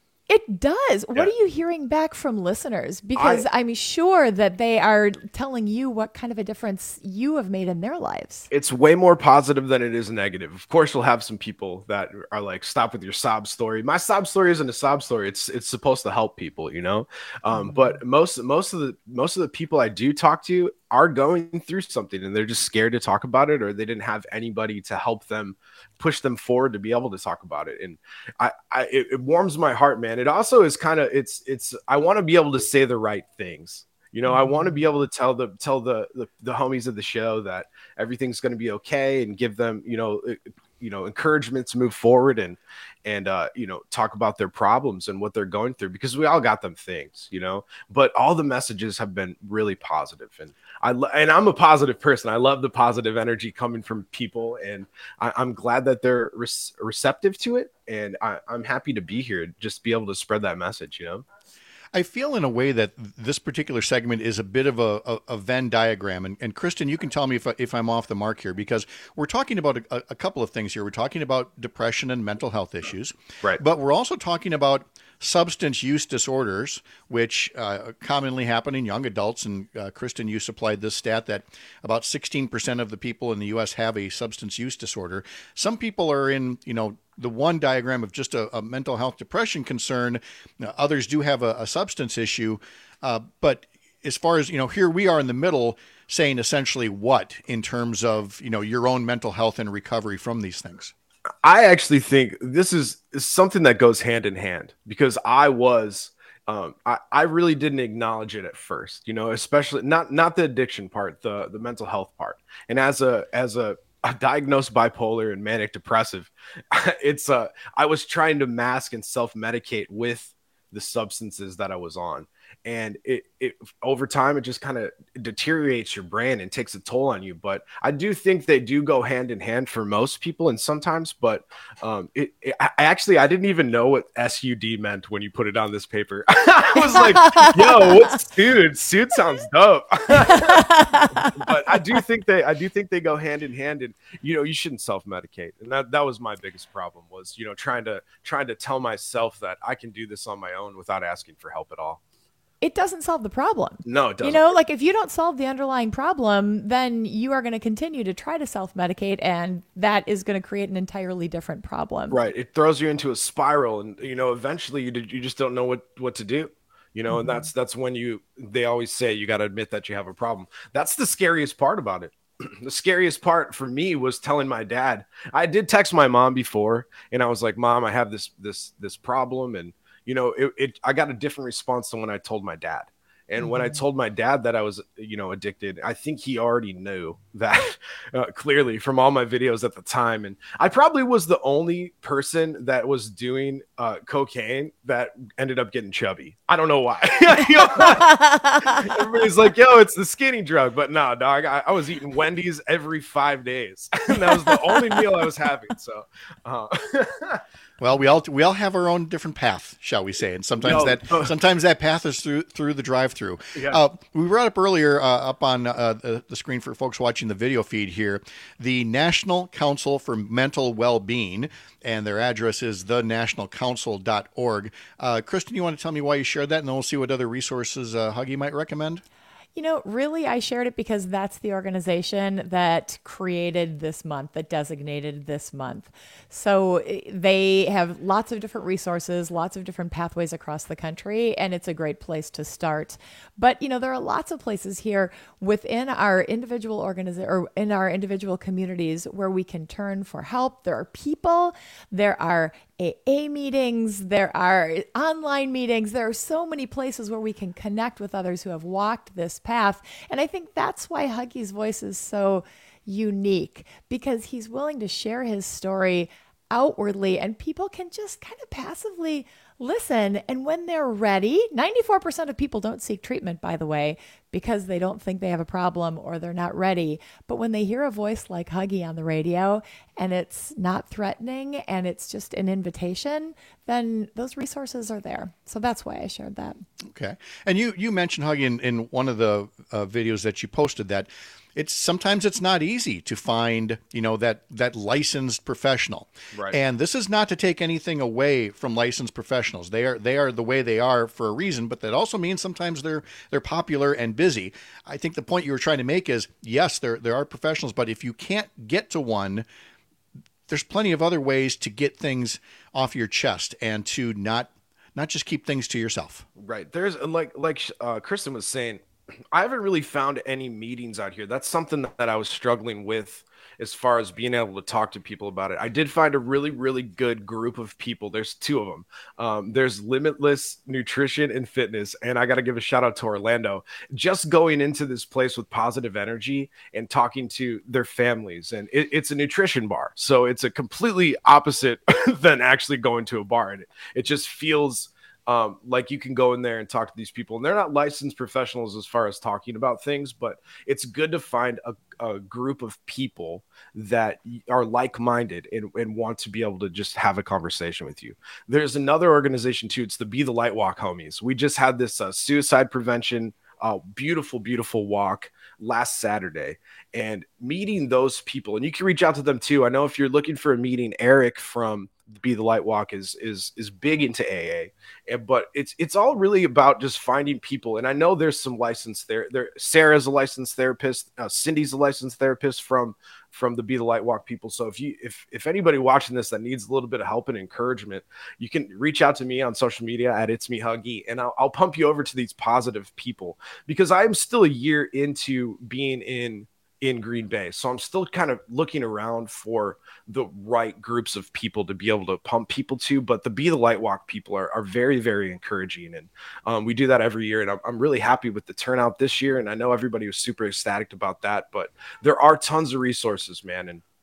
it does. Yeah. What are you hearing back from listeners? Because I, I'm sure that they are telling you what kind of a difference you have made in their lives. It's way more positive than it is negative. Of course, we'll have some people that are like, stop with your sob story. My sob story isn't a sob story. It's it's supposed to help people, you know? Um, mm-hmm. But most most of the most of the people I do talk to are going through something, and they're just scared to talk about it, or they didn't have anybody to help them push them forward to be able to talk about it. And I, I it, it warms my heart, man. It also is kind of, it's, it's, I want to be able to say the right things. You know, I want to be able to tell the, tell the, the, the homies of the show that everything's going to be okay, and give them, you know, you know, encouragement to move forward and, and, uh, you know, talk about their problems and what they're going through, because we all got them things, you know, but all the messages have been really positive. And I, and I'm a positive person. I love the positive energy coming from people, and I, I'm glad that they're re- receptive to it. And I, I'm happy to be here, just be able to spread that message, you know? I feel in a way that this particular segment is a bit of a, a, a Venn diagram. And, and Kristen, you can tell me if, I, if I'm off the mark here, because we're talking about a, a couple of things here. We're talking about depression and mental health issues. Right. But we're also talking about substance use disorders, which uh, commonly happen in young adults. And uh, Kristen, you supplied this stat that about sixteen percent of the people in the U S have a substance use disorder. Some people are in, you know, the one diagram of just a, a mental health depression concern. Uh, others do have a, a substance issue. Uh, but as far as, you know, here we are in the middle saying essentially what in terms of, you know, your own mental health and recovery from these things? I actually think this is, is something that goes hand in hand, because I was, um, I, I really didn't acknowledge it at first, you know, especially not, not the addiction part, the, the mental health part. And as a, as a, a diagnosed bipolar and manic depressive, it's uh, I was trying to mask and self-medicate with the substances that I was on. And it, it over time, it just kind of deteriorates your brain and takes a toll on you. But I do think they do go hand in hand for most people, and sometimes. But um, it, it I actually I didn't even know what S U D meant when you put it on this paper. I was like, "Yo, what's suit? Suit sounds dope." But I do think they I do think they go hand in hand, and you know, you shouldn't self-medicate. And that that was my biggest problem, was you know trying to trying to tell myself that I can do this on my own without asking for help at all. It doesn't solve the problem. No, it doesn't. You know, like if you don't solve the underlying problem, then you are going to continue to try to self-medicate, and that is going to create an entirely different problem. Right. It throws you into a spiral, and you know, eventually you you just don't know what what to do. You know, mm-hmm. and that's that's when you they always say you got to admit that you have a problem. That's the scariest part about it. The scariest part for me was telling my dad. I did text my mom before, and I was like, "Mom, I have this this this problem," and you know, it, it, I got a different response than when I told my dad. And mm-hmm. when I told my dad that I was, you know, addicted, I think he already knew that uh, clearly from all my videos at the time. And I probably was the only person that was doing uh, cocaine that ended up getting chubby. I don't know why. Everybody's like, yo, it's the skinny drug. But no, dog, I, I was eating Wendy's every five days. And that was the only meal I was having. So, uh, well, we all we all have our own different path, shall we say? And sometimes No. that sometimes that path is through through the drive-through. Yeah. Uh, we brought up earlier uh, up on uh, the, the screen for folks watching the video feed here, the National Council for Mental Well-Being, and their address is the national council dot org. Uh, Kristen, you want to tell me why you shared that, and then we'll see what other resources uh, Huggy might recommend? You know, really, I shared it because that's the organization that created this month, that designated this month. So they have lots of different resources, lots of different pathways across the country, and it's a great place to start. But, you know, there are lots of places here within our individual organiza- or in our individual communities where we can turn for help. There are people, there are A A meetings, there are online meetings. There are so many places where we can connect with others who have walked this path. And I think that's why Huggy's voice is so unique, because he's willing to share his story outwardly, and people can just kind of passively listen. And when they're ready, ninety-four percent of people don't seek treatment, by the way, because they don't think they have a problem or they're not ready. But when they hear a voice like Huggy on the radio, and it's not threatening and it's just an invitation, then those resources are there. So that's why I shared that. Okay. And you, you mentioned, Huggy, in, in one of the uh, videos that you posted, that it's sometimes it's not easy to find, you know, that that licensed professional. Right. And this is not to take anything away from licensed professionals. They are they are the way they are for a reason, but that also means sometimes they're they're popular and busy. I think the point you were trying to make is, yes, there there are professionals, but if you can't get to one, there's plenty of other ways to get things off your chest and to not not just keep things to yourself. Right. There's like like uh, Kristen was saying, I haven't really found any meetings out here. That's something that I was struggling with as far as being able to talk to people about it. I did find a really, really good group of people. There's two of them. Um, there's Limitless Nutrition and Fitness. And I got to give a shout out to Orlando. Just going into this place with positive energy and talking to their families. And it, it's a nutrition bar. So it's a completely opposite than actually going to a bar. And it, it just feels Um, like you can go in there and talk to these people, and they're not licensed professionals as far as talking about things, but it's good to find a, a group of people that are like-minded and, and want to be able to just have a conversation with you. There's another organization too. It's the Be the Light Walk homies. We just had this uh, suicide prevention, uh, beautiful, beautiful walk last Saturday, and meeting those people, and you can reach out to them too. I know if you're looking for a meeting, Eric from Be the Light Walk is is is big into A A, and but it's it's all really about just finding people. And I know there's some licensed there. There, Sarah's a licensed therapist. Uh, Cindy's a licensed therapist from from the Be the Light Walk people. So if you if if anybody watching this that needs a little bit of help and encouragement, you can reach out to me on social media at It's Me Huggy, and I'll, I'll pump you over to these positive people, because I am still a year into being in. in Green Bay. So I'm still kind of looking around for the right groups of people to be able to pump people to, but the Be the Light Walk people are, are very, very encouraging. And um, we do that every year. And I'm, I'm really happy with the turnout this year. And I know everybody was super ecstatic about that, but there are tons of resources, man. And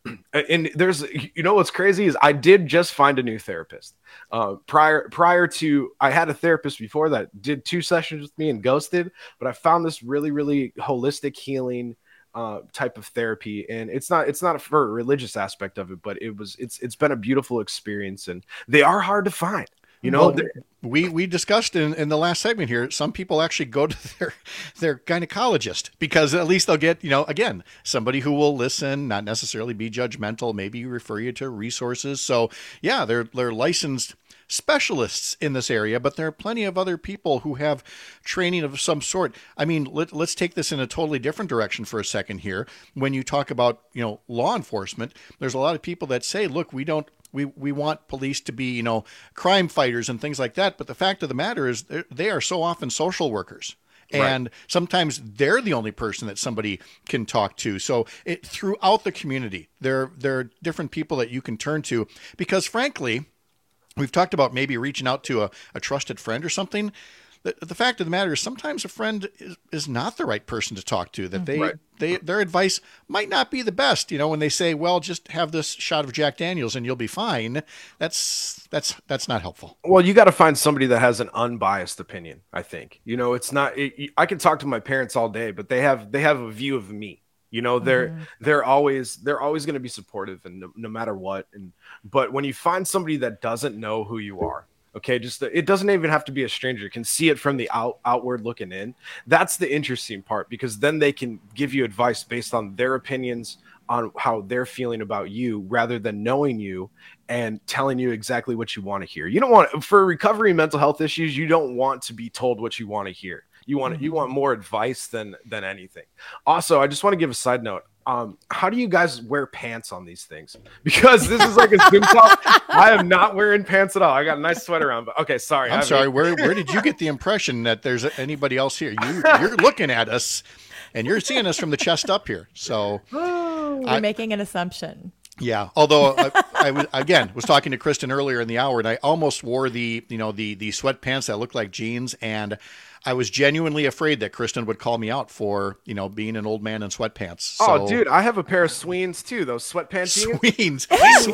And there's, you know, what's crazy is I did just find a new therapist. Uh, prior, prior to, I had a therapist before that did two sessions with me and ghosted, but I found this really, really holistic healing uh, type of therapy. And it's not, it's not for a religious aspect of it, but it was, it's, it's been a beautiful experience, and they are hard to find. You know, well, we we discussed in, in the last segment here, some people actually go to their their gynecologist because at least they'll get, you know, again, somebody who will listen, not necessarily be judgmental, maybe refer you to resources. So, yeah, they're they're licensed specialists in this area, but there are plenty of other people who have training of some sort. I mean, let, let's take this in a totally different direction for a second here. When you talk about, you know, law enforcement, there's a lot of people that say, look, we don't We we want police to be, you know, crime fighters and things like that. But the fact of the matter is they are so often social workers. And right. sometimes they're the only person that somebody can talk to. So it, throughout the community, there, there are different people that you can turn to. Because frankly, we've talked about maybe reaching out to a, a trusted friend or something. The, the fact of the matter is sometimes a friend is, is not the right person to talk to, that they, right. they their advice might not be the best. You know, when they say, well, just have this shot of Jack Daniels and you'll be fine. That's that's that's not helpful. Well, you got to find somebody that has an unbiased opinion, I think. You know, it's not it, I can talk to my parents all day, but they have they have a view of me. You know, they're mm-hmm. they're always they're always going to be supportive, and no, no matter what. And but when you find somebody that doesn't know who you are, okay, just the, it doesn't even have to be a stranger. You can see it from the out, outward looking in. That's the interesting part, because then they can give you advice based on their opinions on how they're feeling about you, rather than knowing you and telling you exactly what you want to hear. You don't want, for recovery and mental health issues, you don't want to be told what you want to hear. You want mm-hmm. you want more advice than than anything. Also, I just want to give a side note. Um, how do you guys wear pants on these things? Because this is like a Zoom call. I am not wearing pants at all. I got a nice sweater on, but okay, sorry. I'm sorry. Where where did you get the impression that there's anybody else here? You you're looking at us, and you're seeing us from the chest up here. So oh, we're I, making an assumption. Yeah. Although I, I was again was talking to Kristen earlier in the hour, and I almost wore the you know the the sweatpants that looked like jeans, and I was genuinely afraid that Kristen would call me out for, you know, being an old man in sweatpants. So, oh, dude, I have a pair of Sweens too. Those sweatpants. Sweens.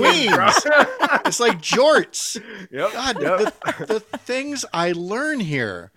Sweens. It's like jorts. Yep. God, yep. The, the things I learn here.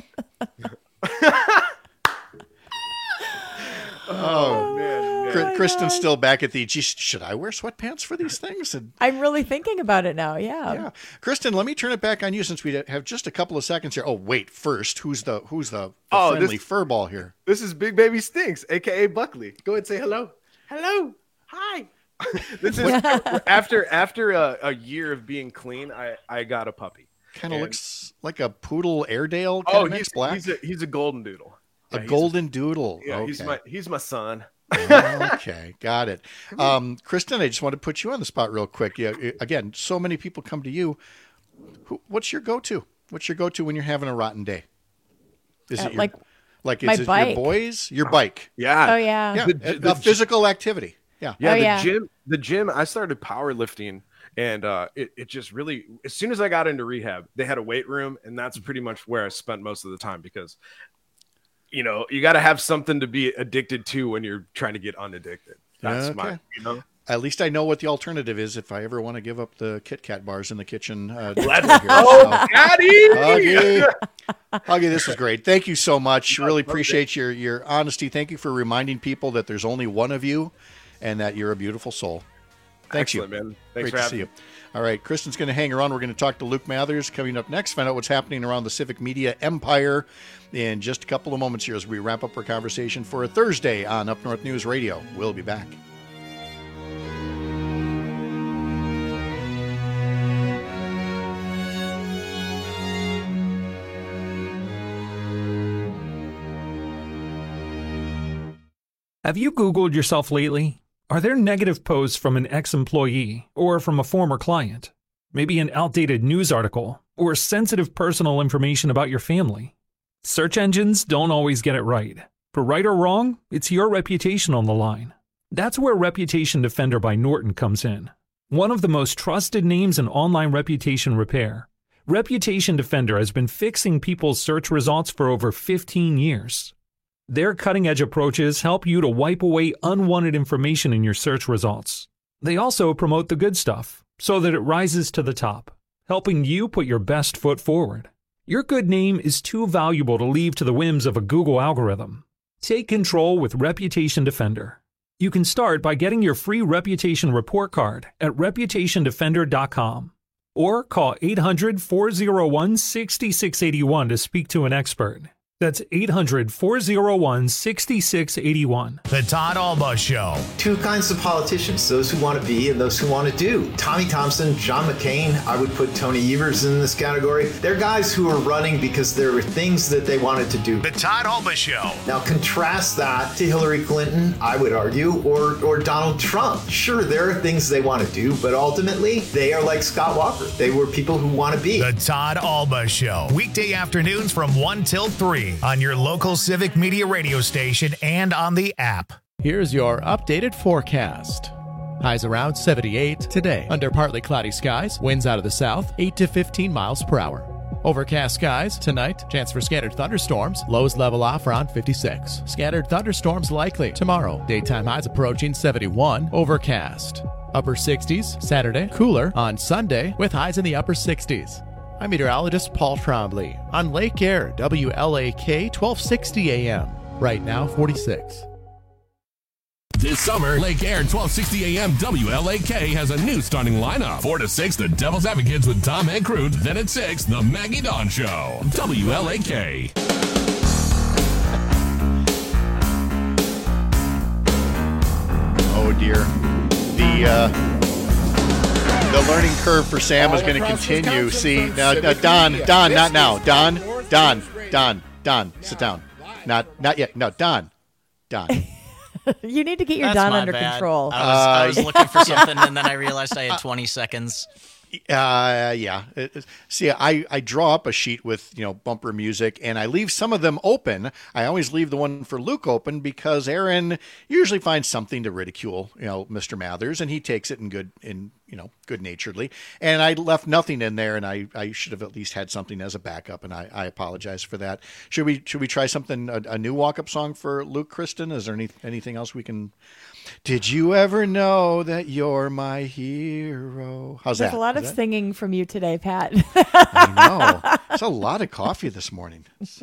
oh, oh, man. Oh Kristen's still back at the, geez, should I wear sweatpants for these things? And, I'm really thinking about it now. Yeah. Yeah. Kristen, let me turn it back on you since we have just a couple of seconds here. Oh, wait, first, who's the who's the, the oh, friendly this, furball here? This is Big Baby Stinks, a k a. Buckley. Go ahead and say hello. Hello. Hi. This is after after a, a year of being clean, I, I got a puppy. Kind of looks like a poodle Airedale. Oh, he's black. He's a, he's a golden doodle. A yeah, golden a, doodle. Yeah, okay. he's my he's my son. Okay, got it. Um, Kristen, I just want to put you on the spot real quick. Yeah, again, so many people come to you. Who, what's your go-to? What's your go-to when you're having a rotten day? Is uh, it your, like like my is it bike. your boys? Your bike? Yeah. Oh yeah. Yeah. The, the, the, a physical activity. Yeah. Yeah. Oh, the yeah. gym. The gym. I started powerlifting, and uh, it it just really. As soon as I got into rehab, they had a weight room, and that's pretty much where I spent most of the time, because, you know, you got to have something to be addicted to when you're trying to get unaddicted. That's okay. my, you know. At least I know what the alternative is if I ever want to give up the Kit Kat bars in the kitchen. Uh, Let's go, so, Daddy! Huggy. Huggy, this was great. Thank you so much. Really appreciate your, your honesty. Thank you for reminding people that there's only one of you and that you're a beautiful soul. Thanks, Excellent, you. man. Thanks Great for to having see me. you. All right, Kristen's going to hang around. We're going to talk to Luke Mathers coming up next, find out what's happening around the civic media empire in just a couple of moments here as we wrap up our conversation for a Thursday on Up North News Radio. We'll be back. Have you Googled yourself lately? Are there negative posts from an ex-employee or from a former client? Maybe an outdated news article or sensitive personal information about your family? Search engines don't always get it right. For right or wrong, it's your reputation on the line. That's where Reputation Defender by Norton comes in. One of the most trusted names in online reputation repair, Reputation Defender has been fixing people's search results for over fifteen years. Their cutting-edge approaches help you to wipe away unwanted information in your search results. They also promote the good stuff so that it rises to the top, helping you put your best foot forward. Your good name is too valuable to leave to the whims of a Google algorithm. Take control with Reputation Defender. You can start by getting your free reputation report card at reputation defender dot com or call eight hundred, four oh one, six six eight one to speak to an expert. That's eight hundred, four oh one, six six eight one. The Todd Alba Show. Two kinds of politicians, those who want to be and those who want to do. Tommy Thompson, John McCain, I would put Tony Evers in this category. They're guys who are running because there were things that they wanted to do. The Todd Alba Show. Now contrast that to Hillary Clinton, I would argue, or, or Donald Trump. Sure, there are things they want to do, but ultimately they are like Scott Walker. They were people who want to be. The Todd Alba Show. Weekday afternoons from one till three. On your local Civic Media radio station and on the app. Here's your updated forecast. Highs around seventy-eight today. Under partly cloudy skies, winds out of the south, eight to fifteen miles per hour. Overcast skies tonight, chance for scattered thunderstorms. Lows level off around fifty-six. Scattered thunderstorms likely tomorrow. Daytime highs approaching seventy-one. Overcast. Upper sixties Saturday. Cooler on Sunday with highs in the upper sixties. I'm meteorologist Paul Trombley on Lake Air, W L A K, twelve sixty A M. Right now, forty-six. This summer, Lake Air twelve sixty A M W L A K has a new starting lineup. four to six, the Devil's Advocates with Tom and Crute. Then at six, the Maggie Dawn Show. W L A K. Oh, dear. The, uh... The learning curve for Sam is going to continue. See, now, uh, Don, Don, not now. Don, Don, Don, Don, sit down. Not, not yet. No, Don, Don. You need to get your That's Don my under bad. control. I was, I was looking for something, and then I realized I had twenty seconds. Uh, yeah. See, I, I draw up a sheet with, you know, bumper music, and I leave some of them open. I always leave the one for Luke open because Aaron usually finds something to ridicule, you know, Mister Mathers, and he takes it in good, in you know, good naturedly. And I left nothing in there, and I, I should have at least had something as a backup, and I, I apologize for that. Should we should we try something a, a new walk up song for Luke, Kristen? Is there any anything else we can? Did you ever know that you're my hero? How's There's that? a lot Is of that? singing from you today, Pat. I know. It's a lot of coffee this morning.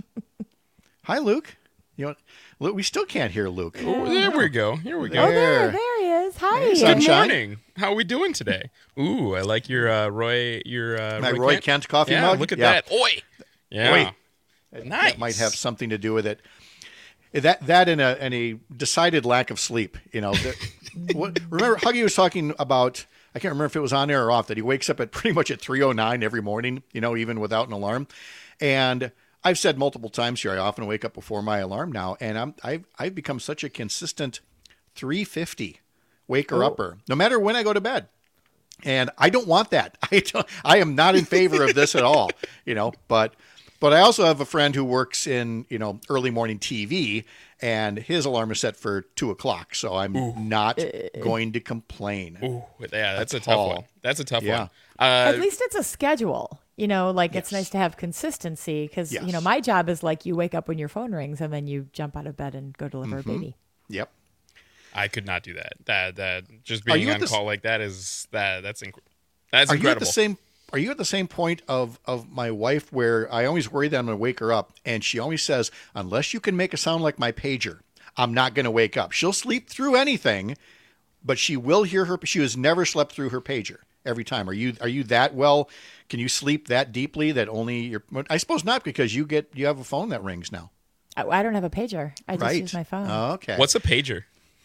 Hi, Luke. You know, Luke, we still can't hear Luke. Oh, there we go. Here we go. Oh, there, there he is. Hi. Good Sunshine. morning. How are we doing today? Ooh, I like your uh, Roy. Your uh, My Roy Kent, Kent coffee yeah, mug? Look at Yeah. that. Oi. Yeah. Oi. That, Nice. that might have something to do with it. That that and a and a decided lack of sleep. You know, that, what, remember Huggy was talking about. I can't remember if it was on air or off that he wakes up at pretty much at three oh nine every morning. You know, even without an alarm. And I've said multiple times here, I often wake up before my alarm now, and I'm I've I've become such a consistent three fifty waker Oh. upper, no matter when I go to bed. And I don't want that. I don't, I am not in favor of this at all. You know, but. But I also have a friend who works in, you know, early morning T V, and his alarm is set for two o'clock. So I'm Ooh. not going to complain. Ooh, yeah, that's a at tough all. one. That's a tough Yeah. one. Uh, At least it's a schedule. You know, like it's nice to have consistency because, you know, my job is like you wake up when your phone rings and then you jump out of bed and go deliver Mhm. a baby. Yep. I could not do that. That that just Are being you at on the s- call like that is that that's inc- that's Are incredible. you at the same? Are you at the same point of of my wife where I always worry that I'm going to wake her up, and she always says, "Unless you can make a sound like my pager, I'm not going to wake up." She'll sleep through anything, but she will hear her. She has never slept through her pager every time. Are you are you that well? Can you sleep that deeply that only your? I suppose not, because you get you have a phone that rings now. I, I don't have a pager. I just Right. use my phone. Oh, okay. What's a pager?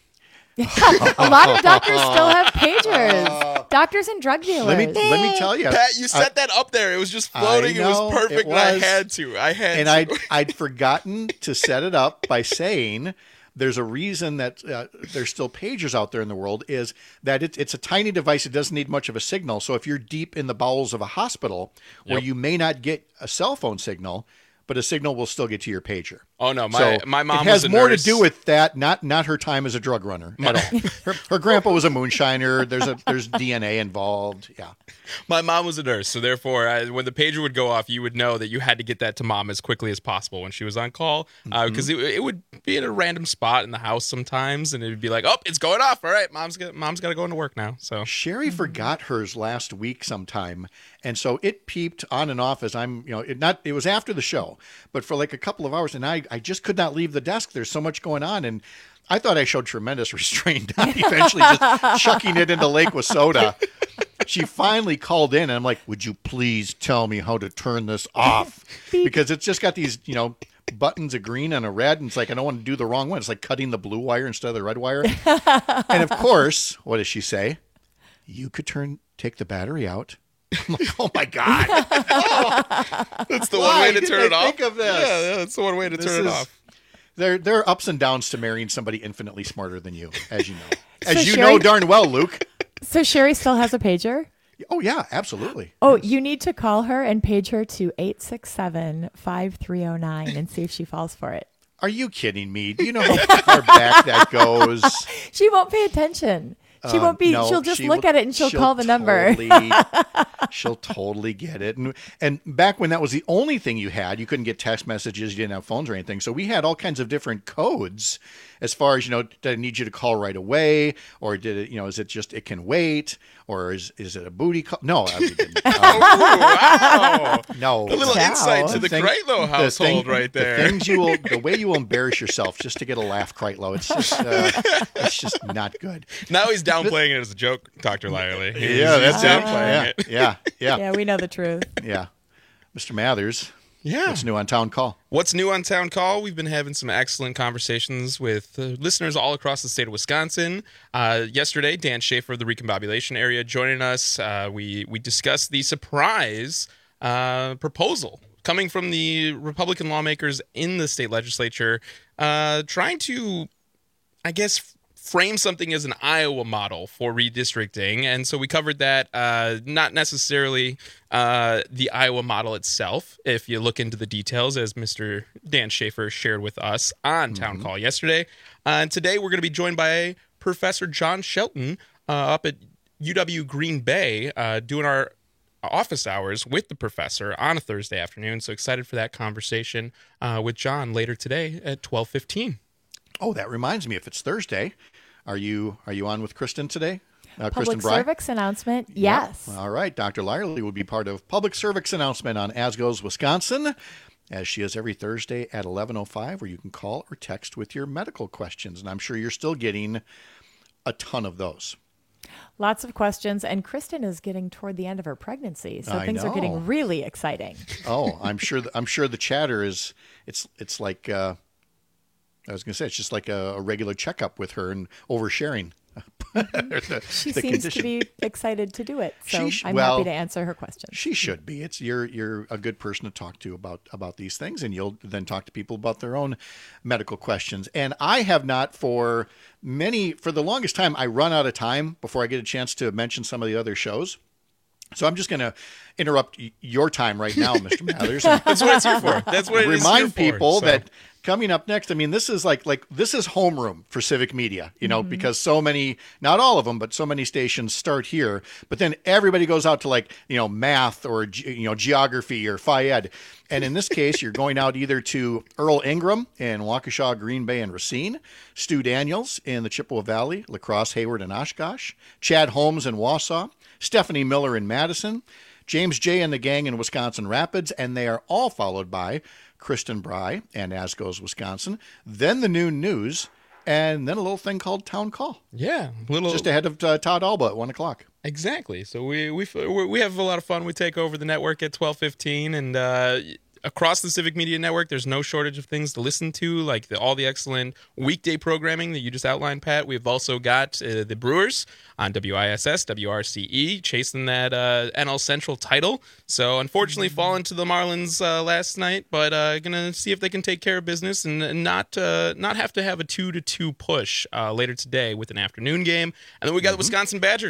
A lot of doctors still have pagers. Doctors and drug dealers. Let me let me tell you, Pat, you set I- that up there. It was just I floating. It know, was perfect. it and I was. had to. I had and to. I'd I'd forgotten to set it up by saying there's a reason that uh, there's still pagers out there in the world is that it, it's a tiny device. It doesn't need much of a signal. So if you're deep in the bowels of a hospital where Yep. you may not get a cell phone signal, but a signal will still get to your pager. Oh no, my So my mom it has was a more nurse. to do with that, not not her time as a drug runner at all. Her, her grandpa was a moonshiner. There's a there's D N A involved. Yeah. My mom was a nurse, so therefore, I, when the pager would go off, you would know that you had to get that to mom as quickly as possible when she was on call, because uh, Mhm. it, it would be at a random spot in the house sometimes, and it would be like, "Oh, it's going off! All right, mom's got mom's got to go into work now." So Sherry forgot hers last week sometime, and so it peeped on and off as I'm, you know, it not it was after the show, but for like a couple of hours, and I I just could not leave the desk. There's so much going on, and I thought I showed tremendous restraint. I'm eventually just chucking it into Lake Wissota. She finally called in, and I'm like, "Would you please tell me how to turn this off?" Because it's just got these, you know, buttons, a green and a red, and it's like I don't want to do the wrong one. It's like cutting the blue wire instead of the red wire. And of course, what does she say? You could turn, take the battery out. I'm like, oh my god! that's the Why one way to didn't turn I it off. think of this? Yeah, yeah, that's the one way to This turn it is- off. There, there are ups and downs to marrying somebody infinitely smarter than you, as you know, as So you Sherry- know darn well, Luke. So Sherry still has a pager? Oh yeah, absolutely. Oh, you need to call her and page her to eight six seven, five three zero nine and see if she falls for it. Are you kidding me? Do you know how far back that goes? She won't pay attention. She Uh, won't be. no, she'll just she look will- at it and she'll, call the number. totally- she'll totally get it. And and back when that was the only thing you had, you couldn't get text messages, you didn't have phones or anything. So we had all kinds of different codes as far as, you know, did I need you to call right away? Or did it, you know, is it just it can wait? Or is is it a booty call? No, I didn't. wow. No. A little insight to the thing- Kreitlow the household thing- right there. The things you will, the way you will embarrass yourself just to get a laugh, Kreitlow. It's just, uh, it's just not good. Now he's downplaying it as a joke, Doctor Lyerly. He's, Yeah, he's that's it. downplaying Yeah, it. yeah, yeah. Yeah, we know the truth. Yeah. Mister Mathers. Yeah. What's new on Town Call? What's new on Town Call? We've been having some excellent conversations with uh, listeners all across the state of Wisconsin. Uh, yesterday, Dan Schaefer of the Recombobulation area joining us. Uh, we we discussed the surprise uh, proposal coming from the Republican lawmakers in the state legislature, uh, trying to, I guess, frame something as an Iowa model for redistricting. And so we covered that, uh, not necessarily uh, the Iowa model itself, if you look into the details, as Mister Dan Schaefer shared with us on Town Call yesterday. Uh, and today we're going to be joined by Professor John Shelton uh, up at U W Green Bay, uh, doing our office hours with the professor on a Thursday afternoon. So excited for that conversation uh, with John later today at twelve fifteen. Oh, that reminds me. If it's Thursday, are you are you on with Kristen today? Uh, Kristen Public Bry? service announcement. Yes. All right. Doctor Lyerly will be part of Public Service Announcement on As Goes Wisconsin, as she is every Thursday at eleven oh five, where you can call or text with your medical questions. And I'm sure you're still getting a ton of those. Lots of questions. And Kristen is getting toward the end of her pregnancy. So I things are know. getting really exciting. Oh, I'm sure. The, I'm sure the chatter is. It's it's like uh, I was going to say. It's just like a, a regular checkup with her and oversharing. the, She the seems condition. to be excited to do it. So She sh- I'm well, happy to answer her questions. She should be. It's you're you're a good person to talk to about about these things, and you'll then talk to people about their own medical questions. And I have not for many for the longest time. I run out of time before I get a chance to mention some of the other shows. So I'm just going to interrupt y- your time right now, Mister Mathers. and That's what it's here for. That's what it is remind here for, people so. that coming up next, I mean, this is like like this is homeroom for civic media, you know, Mhm. because so many, not all of them, but so many stations start here. But then everybody goes out to like, you know, math or, ge- you know, geography or Phi Ed. And in this case, you're going out either to Earl Ingram in Waukesha, Green Bay, and Racine, Stu Daniels in the Chippewa Valley, La Crosse, Hayward, and Oshkosh, Chad Holmes in Wausau, Stephanie Miller in Madison, James J. and the gang in Wisconsin Rapids, and they are all followed by Kristen Bry and As Goes Wisconsin, then the noon news, and then a little thing called Town Call. Yeah, little just ahead of uh, Todd Alba at one o'clock. Exactly. So we we we have a lot of fun. We take over the network at twelve fifteen, and uh, across the Civic Media Network, there's no shortage of things to listen to, like the, all the excellent weekday programming that you just outlined, Pat. We've also got uh, the Brewers on W I S S, W R C E, chasing that uh, N L Central title. So unfortunately, falling to the Marlins uh, last night, but uh, gonna see if they can take care of business and, and not uh, not have to have a two to two push uh, later today with an afternoon game. And then we got the Wisconsin Badgers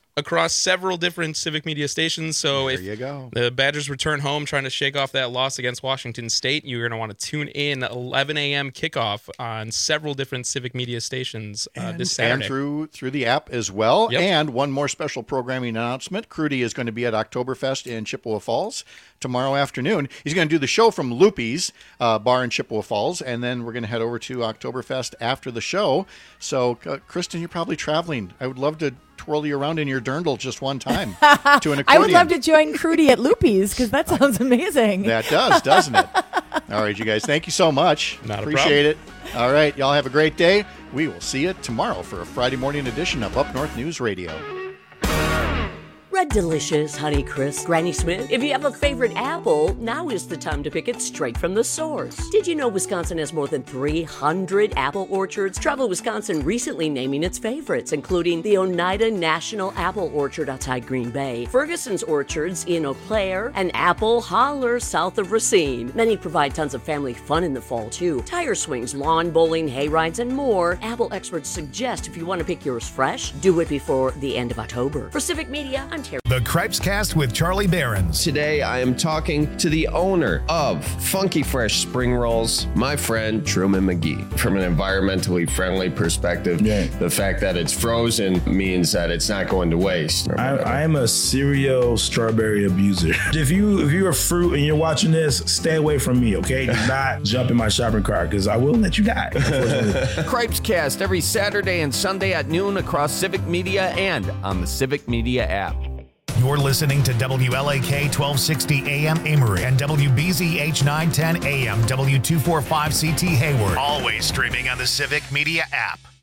across several different Civic Media stations. So there if you go. the Badgers return home trying to shake off that loss against Washington State, you're going to want to tune in eleven a.m. kickoff on several different Civic Media stations uh, this Saturday. And through through the app as well. Yep. And one more special programming announcement. Crudy is going to be at Oktoberfest in Chippewa Falls tomorrow afternoon. He's going to do the show from Loopy's uh, bar in Chippewa Falls, and then we're going to head over to Oktoberfest after the show. So, uh, Kristen, you're probably traveling. I would love to twirl you around in your dirndl just one time to an accordion. I would love to join Crudy at Loopy's because that sounds amazing. That does, doesn't it? All right, you guys, thank you so much. Not a Appreciate it. All right, y'all have a great day. We will see you tomorrow for a Friday morning edition of Up North News Radio. Red Delicious, Honey Crisp, Granny Smith. If you have a favorite apple, now is the time to pick it straight from the source. Did you know Wisconsin has more than three hundred apple orchards? Travel Wisconsin recently naming its favorites, including the Oneida National Apple Orchard outside Green Bay, Ferguson's Orchards in Eau Claire, and Apple Holler south of Racine. Many provide tons of family fun in the fall, too. Tire swings, lawn bowling, hay rides, and more. Apple experts suggest if you want to pick yours fresh, do it before the end of October. For Civic Media, I'm Terry. The Cripes Cast with Charlie Behrens. Today, I am talking to the owner of Funky Fresh Spring Rolls, my friend Truman McGee. From an environmentally friendly perspective, yeah. the fact that it's frozen means that it's not going to waste. I, I am a serial strawberry abuser. If you if you're a fruit and you're watching this, stay away from me, okay? Do not jump in my shopping cart because I will let you die. Cripes Cast every Saturday and Sunday at noon across Civic Media and on the Civic Media app. You're listening to W L A K twelve sixty A M Amory and W B Z H nine ten A M W two forty-five C T Hayward. Always streaming on the Civic Media app.